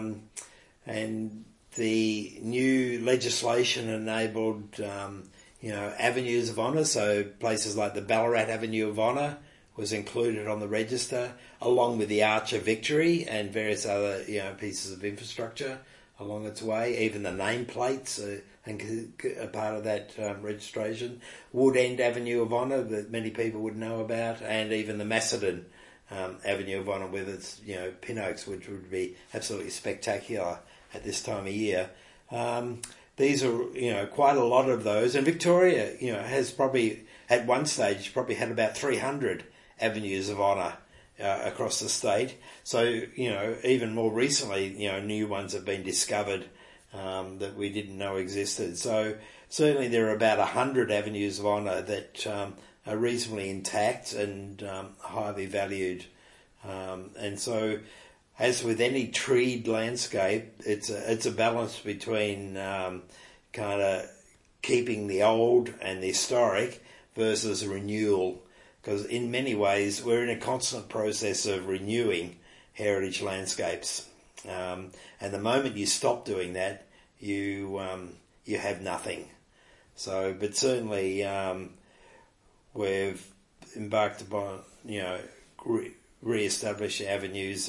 the new legislation enabled, avenues of honour. So places like the Ballarat Avenue of Honour was included on the register, along with the Arch of Victory and various other, pieces of infrastructure along its way. Even the nameplates are part of that registration. Wood End Avenue of Honour that many people would know about, and even the Macedon Avenue of Honour with its, pin oaks, which would be absolutely spectacular at this time of year. These are, quite a lot of those. And Victoria, has probably, at one stage, probably had about 300 avenues of honour across the state. So, even more recently, new ones have been discovered that we didn't know existed. So certainly there are about 100 avenues of honour that are reasonably intact and highly valued. And so, as with any treed landscape, it's a balance between kind of keeping the old and the historic versus renewal, because in many ways we're in a constant process of renewing heritage landscapes, and the moment you stop doing that, you have nothing. So, but certainly we've embarked upon re-establish avenues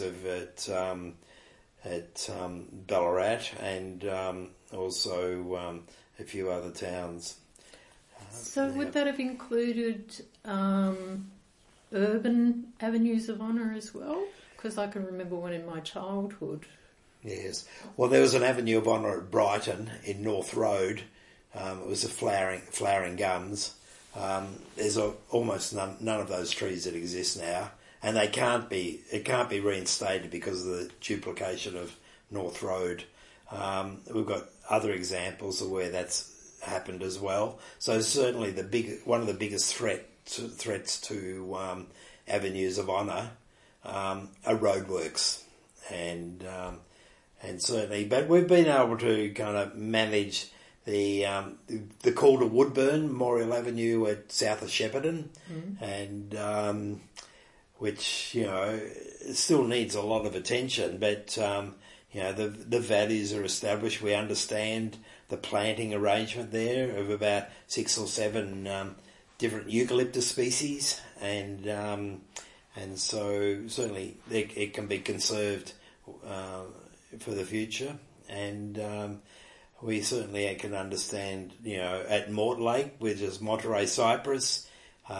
at Ballarat and also a few other towns.
So would that have included urban avenues of honour as well? Because I can remember one in my childhood.
Yes. Well, there was an avenue of honour at Brighton in North Road. It was a flowering gums. There's almost none of those trees that exist now. And it can't be reinstated because of the duplication of North Road. We've got other examples of where that's happened as well. So certainly one of the biggest threats to avenues of honour are roadworks, and certainly, but we've been able to kind of manage the call to Woodburn, Memorial Avenue at south of Shepparton, and which, you know, still needs a lot of attention, but you know, the values are established. We understand the planting arrangement there of about 6 or 7 different eucalyptus species, and so certainly it can be conserved for the future, and we certainly can understand, you know, at Mortlake, which is Monterey cypress,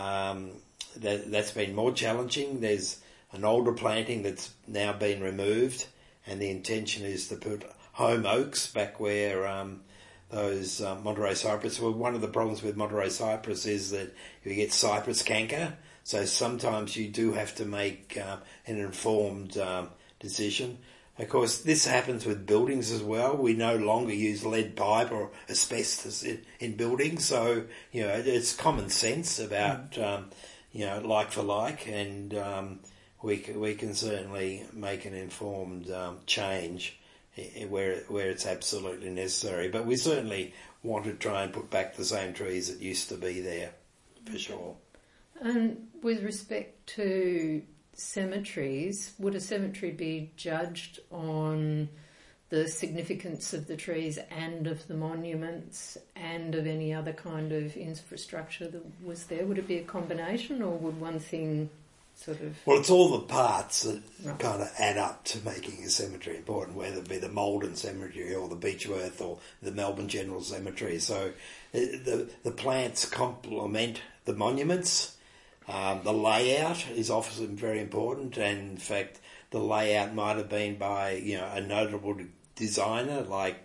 that's been more challenging. There's an older planting that's now been removed, and the intention is to put home oaks back where those Monterey cypress. Well, one of the problems with Monterey cypress is that you get cypress canker, so sometimes you do have to make an informed decision. Of course, this happens with buildings as well. We no longer use lead pipe or asbestos in buildings, so, you know, it's common sense about you know, like for like, and we can certainly make an informed change where it's absolutely necessary. But we certainly want to try and put back the same trees that used to be there, for sure.
And with respect to cemeteries, would a cemetery be judged on the significance of the trees and of the monuments and of any other kind of infrastructure that was there? Would it be a combination, or would one thing sort of...
Well, it's all the parts that kind of add up to making a cemetery important, whether it be the Maldon Cemetery or the Beechworth or the Melbourne General Cemetery. So the plants complement the monuments. The layout is often very important, and in fact the layout might have been by, you know, a notable designer like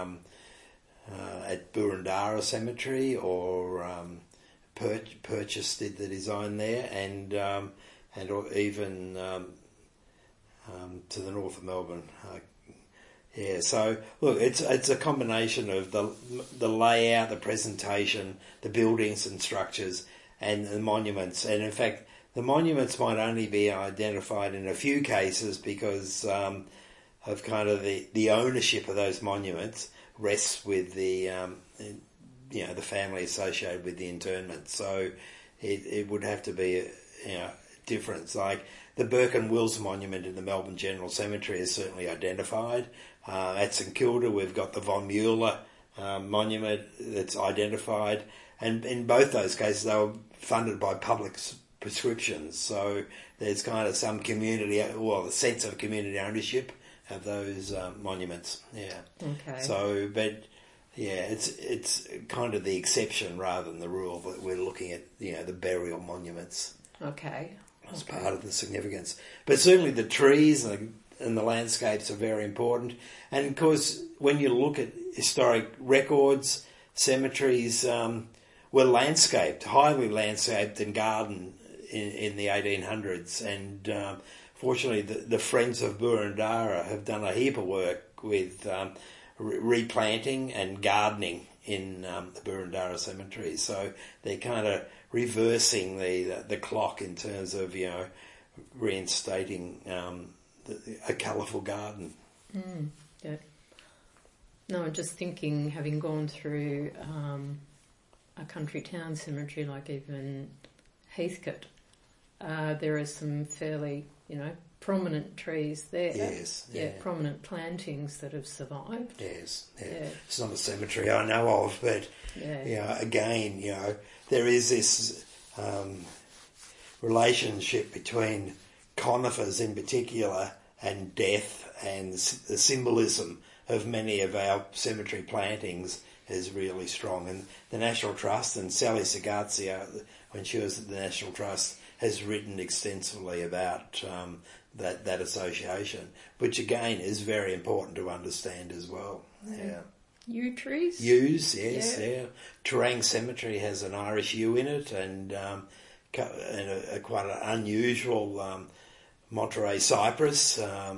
at Burundara Cemetery, or Purchase did the design there, and or even to the north of Melbourne. So look, it's a combination of the layout, the presentation, the buildings and structures, and the monuments. And in fact, the monuments might only be identified in a few cases because of kind of the ownership of those monuments rests with the you know, the family associated with the interment. So it would have to be difference. Like the Burke and Wills monument in the Melbourne General Cemetery is certainly identified. At St Kilda, we've got the Von Mueller monument that's identified, and in both those cases they were funded by public prescriptions. So there's kind of some community, well, the sense of community ownership of those monuments. Yeah.
Okay.
So, but yeah, it's kind of the exception rather than the rule that we're looking at, you know, the burial monuments.
Okay.
As part of the significance. But certainly the trees and the landscapes are very important. And of course, when you look at historic records, cemeteries were landscaped, highly landscaped and gardened in the 1800s. And fortunately, the Friends of Burundara have done a heap of work with replanting and gardening in the Burundara Cemetery. So they're kind of reversing the clock in terms of, you know, reinstating a colourful garden.
Yeah. No, I'm just thinking, having gone through a country town cemetery like even Heathcote, there are some fairly, you know, prominent trees there.
Yes.
Yeah, prominent plantings that have survived.
Yes. Yeah. It's not a cemetery I know of, but you know, again, you know, there is this relationship between conifers in particular and death, and the symbolism of many of our cemetery plantings is really strong. And the National Trust, and Sally Sagazia, when she was at the National Trust, has written extensively about that association, which again is very important to understand as well. Yeah.
Yew trees?
Yews, yes, yeah. Terang Cemetery has an Irish yew in it, and a quite an unusual Monterey cypress.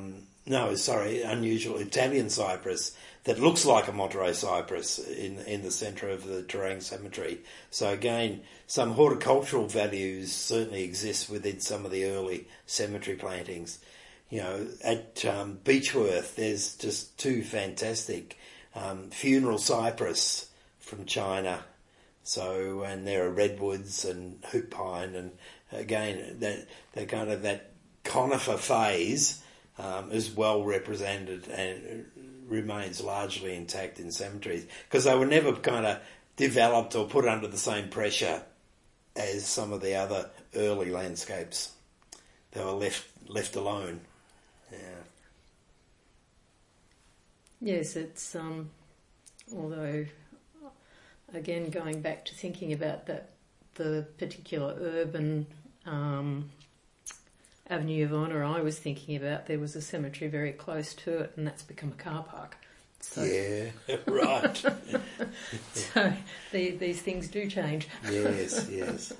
Unusual Italian cypress that looks like a Monterey cypress in the centre of the Terang Cemetery. So again, some horticultural values certainly exist within some of the early cemetery plantings. at Beechworth, there's just two fantastic funeral cypress from China. So, and there are redwoods and hoop pine, and again, that kind of that conifer phase is well represented and remains largely intact in cemeteries because they were never kind of developed or put under the same pressure as some of the other early landscapes. They were left alone. Yeah.
Yes, it's although again going back to thinking about the particular urban Avenue of Honour I was thinking about, there was a cemetery very close to it, and that's become a car park. So,
yeah, right.
So these things do change.
Yes.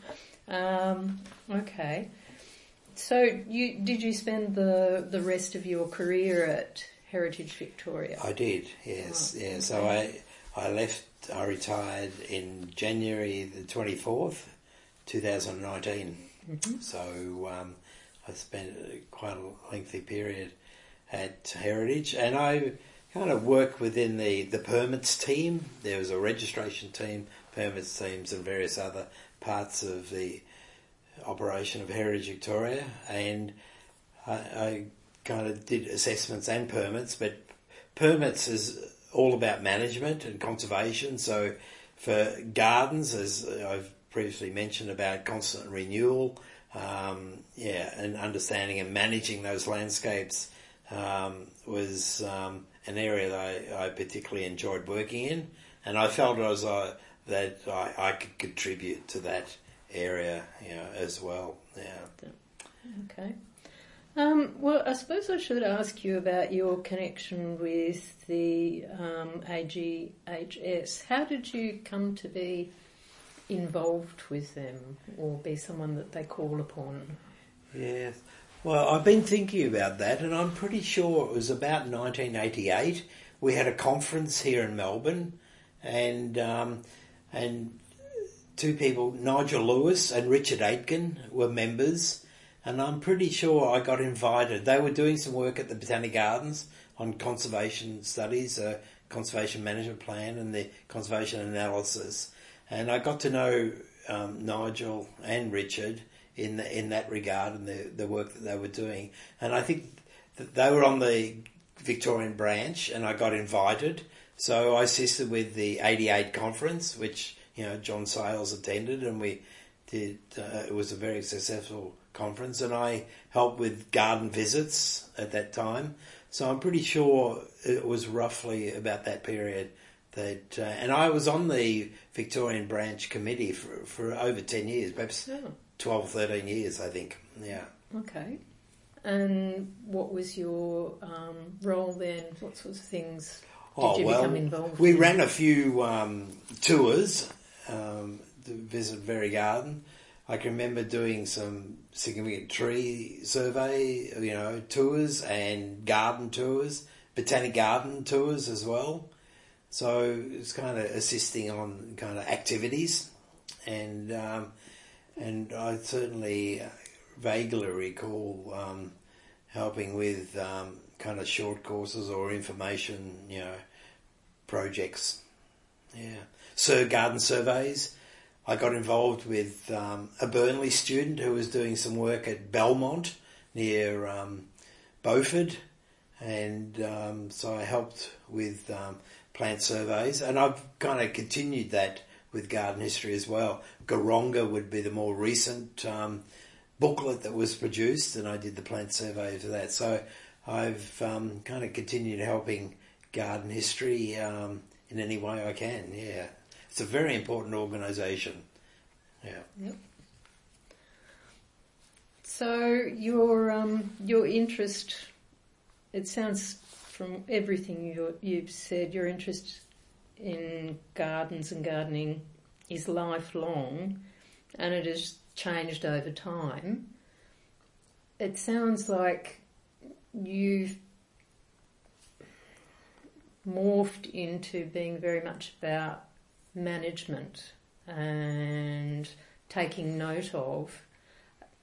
Okay. So did you spend the rest of your career at Heritage Victoria?
I did, yes.
Oh,
yeah.
okay.
So I retired in January the 24th, 2019.
Mm-hmm.
So I spent quite a lengthy period at Heritage, and I kind of worked within the permits team. There was a registration team, permits teams, and various other parts of the operation of Heritage Victoria, and I kind of did assessments and permits, but permits is all about management and conservation. So for gardens, as I've previously mentioned about constant renewal, and understanding and managing those landscapes was an area that I particularly enjoyed working in, and I felt that I could contribute to that area, as well. Yeah.
Okay. Well, I suppose I should ask you about your connection with the AGHS. How did you come to be involved with them or be someone that they call upon?
Yes. Well, I've been thinking about that, and I'm pretty sure it was about 1988. We had a conference here in Melbourne, and two people, Nigel Lewis and Richard Aitken, were members, and I'm pretty sure I got invited. They were doing some work at the Botanic Gardens on conservation studies, conservation management plan and the conservation analysis, and I got to know Nigel and Richard in that regard and the work that they were doing. And I think that they were on the Victorian branch, and I got invited. So I assisted with the 88 conference, which John Sayles attended, and we did. It was a very successful conference, and I helped with garden visits at that time. So I'm pretty sure it was roughly about that period that, and I was on the Victorian branch committee for over 10 years, perhaps 12, 13 years, I think. Yeah.
Okay. And what was your role then? What sorts of things did you become involved
we
in?
ran a few tours to visit Very Garden. I can remember doing some significant tree survey, tours and garden tours, botanic garden tours as well. So it's kind of assisting on kind of activities, and I certainly vaguely recall helping with kind of short courses or information, projects. Yeah, garden surveys. I got involved with a Burnley student who was doing some work at Belmont near Beaufort, and so I helped with plant surveys, and I've kind of continued that with garden history as well. Goronga would be the more recent booklet that was produced, and I did the plant survey for that. So I've kind of continued helping garden history in any way I can. Yeah, it's a very important organisation. Yeah.
Yep. So your interest, it sounds from everything you've said, your interest in gardens and gardening is lifelong, and it has changed over time. It sounds like you've morphed into being very much about management and taking note of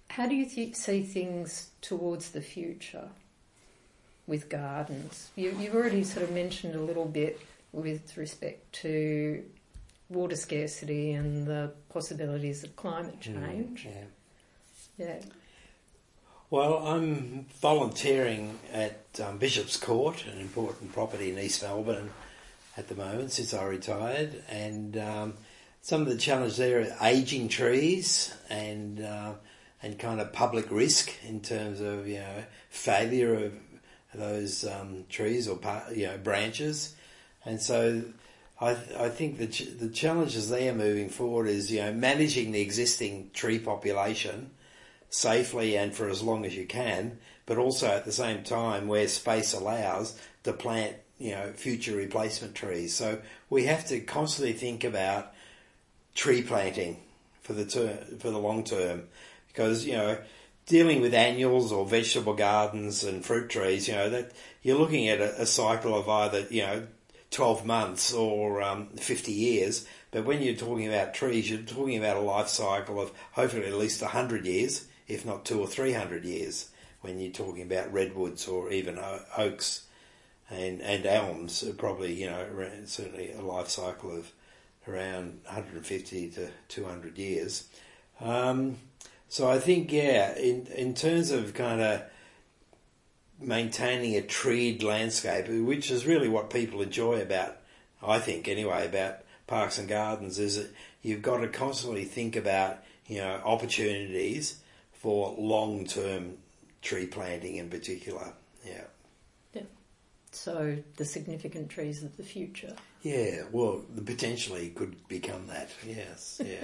How do you see things towards the future with gardens? You've already sort of mentioned a little bit with respect to water scarcity and the possibilities of climate change. Yeah.
Well, I'm volunteering at Bishop's Court, an important property in East Melbourne at the moment since I retired, and some of the challenges there are ageing trees and kind of public risk in terms of failure of those trees or branches, and so I think the challenges there moving forward is managing the existing tree population safely and for as long as you can, but also at the same time, where space allows, to plant future replacement trees. So we have to constantly think about tree planting for the long term, because dealing with annuals or vegetable gardens and fruit trees, that you're looking at a cycle of either 12 months or 50 years. But when you're talking about trees, you're talking about a life cycle of hopefully at least 100 years, if not 200 or 300 years, when you're talking about redwoods or even oaks and elms. Probably, certainly a life cycle of around 150 to 200 years. So I think, in terms of kind of maintaining a treed landscape, which is really what people enjoy about, I think anyway, about parks and gardens, is that you've got to constantly think about, opportunities for long-term tree planting in particular. Yeah.
So the significant trees of the future.
Yeah, well, potentially could become that, yes, yeah.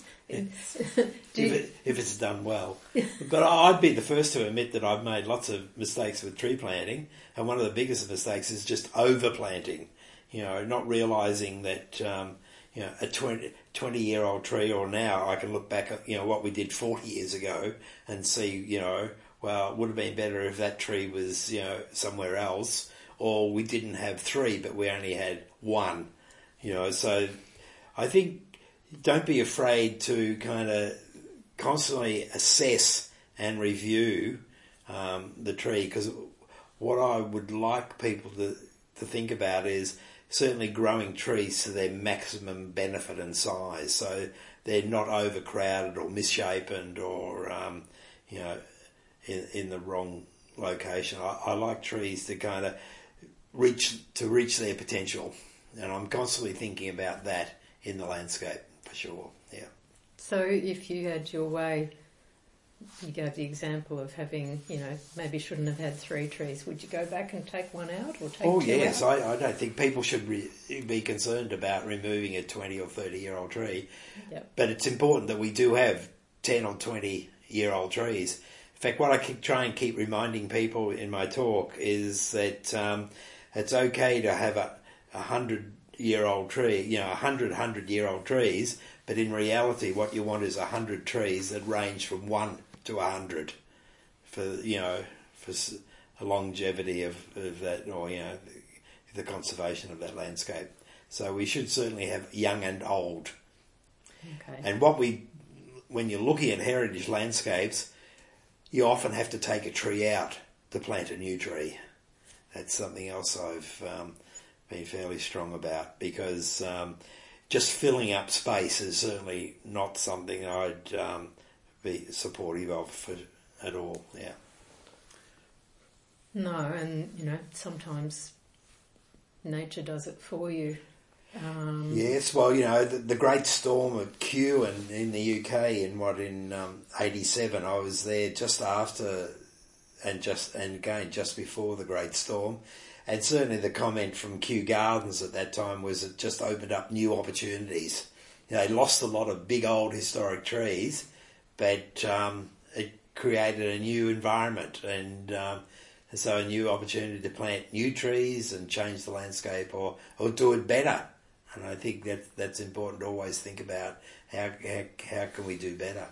If it's done well. But I'd be the first to admit that I've made lots of mistakes with tree planting, and one of the biggest mistakes is just overplanting, not realising that a 20-year-old tree, or now I can look back at what we did 40 years ago and see, well, it would have been better if that tree was somewhere else, or we didn't have 3 but we only had 1. So I think don't be afraid to kind of constantly assess and review the tree, because what I would like people to think about is certainly growing trees to their maximum benefit and size, so they're not overcrowded or misshapen or in the wrong location. I like trees to kind of reach their potential, and I'm constantly thinking about that in the landscape. For sure, yeah.
So if you had your way, you gave the example of having, maybe shouldn't have had 3 trees. Would you go back and take 1 out or take 2
yes,
out?
I don't think people should be concerned about removing a 20 or 30-year-old tree.
Yep.
But it's important that we do have 10 or 20-year-old trees. In fact, what I try and keep reminding people in my talk is that it's okay to have a 100-year-old tree, 100-year-old trees, but in reality what you want is 100 trees that range from 1 to 100 for a longevity of that, or the conservation of that landscape. So we should certainly have young and old.
Okay.
And when you're looking at heritage landscapes, you often have to take a tree out to plant a new tree. That's something else I've been fairly strong about, because just filling up space is certainly not something I'd be supportive of at all. Yeah.
No, and sometimes nature does it for you.
Yes, well, the great storm at Kew in the UK in 87. I was there just after and again just before the great storm. And certainly the comment from Kew Gardens at that time was it just opened up new opportunities. They lost a lot of big old historic trees, but it created a new environment and so a new opportunity to plant new trees and change the landscape or do it better. And I think that's important to always think about how can we do better.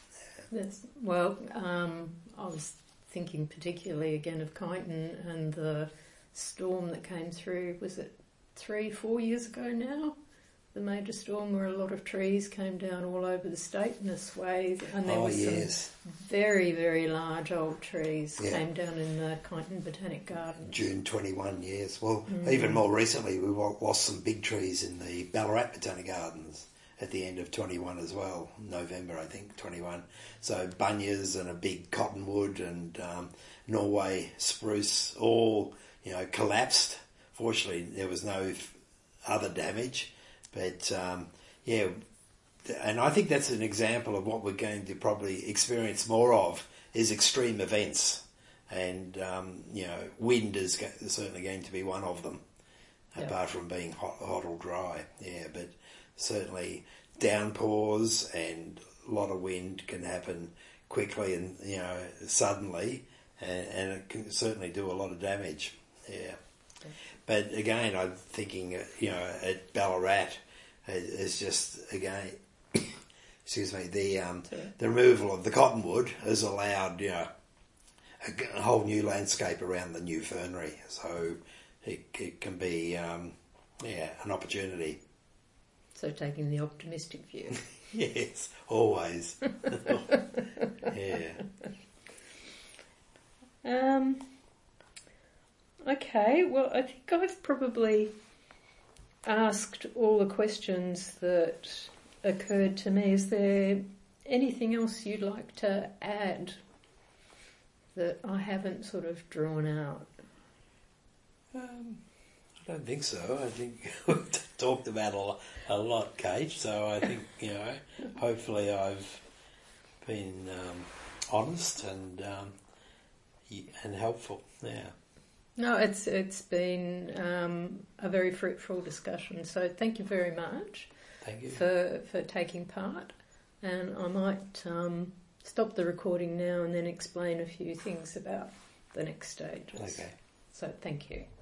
I was thinking particularly again of Kyneton and the storm that came through, was it 3-4 years ago now? the major storm where a lot of trees came down all over the state in a swathe, and there were some very, very large old trees came down in the Kyneton Botanic Gardens.
June 21, yes. Well, even more recently, we lost some big trees in the Ballarat Botanic Gardens at the end of 21 as well, November, I think, 21. So bunyias and a big cottonwood and Norway spruce all, collapsed. Fortunately, there was no other damage. But, and I think that's an example of what we're going to probably experience more of is extreme events. And, wind is certainly going to be one of them, apart from being hot or dry. Yeah, but certainly downpours and a lot of wind can happen quickly and, suddenly, and it can certainly do a lot of damage. Yeah. But again, I'm thinking, at Ballarat, is just, again, excuse me, the removal of the cottonwood has allowed, a whole new landscape around the new fernery. So it can be, an opportunity.
So taking the optimistic view.
Yes, always. Yeah.
Okay, well, I think I've probably asked all the questions that occurred to me. Is there anything else you'd like to add that I haven't sort of drawn out?
I don't think so. I think we've talked about a lot, Kate, so I think, hopefully I've been honest and helpful, yeah.
No, it's been a very fruitful discussion. So thank you very much.
Thank you
for taking part. And I might stop the recording now and then explain a few things about the next stages.
Okay.
So thank you.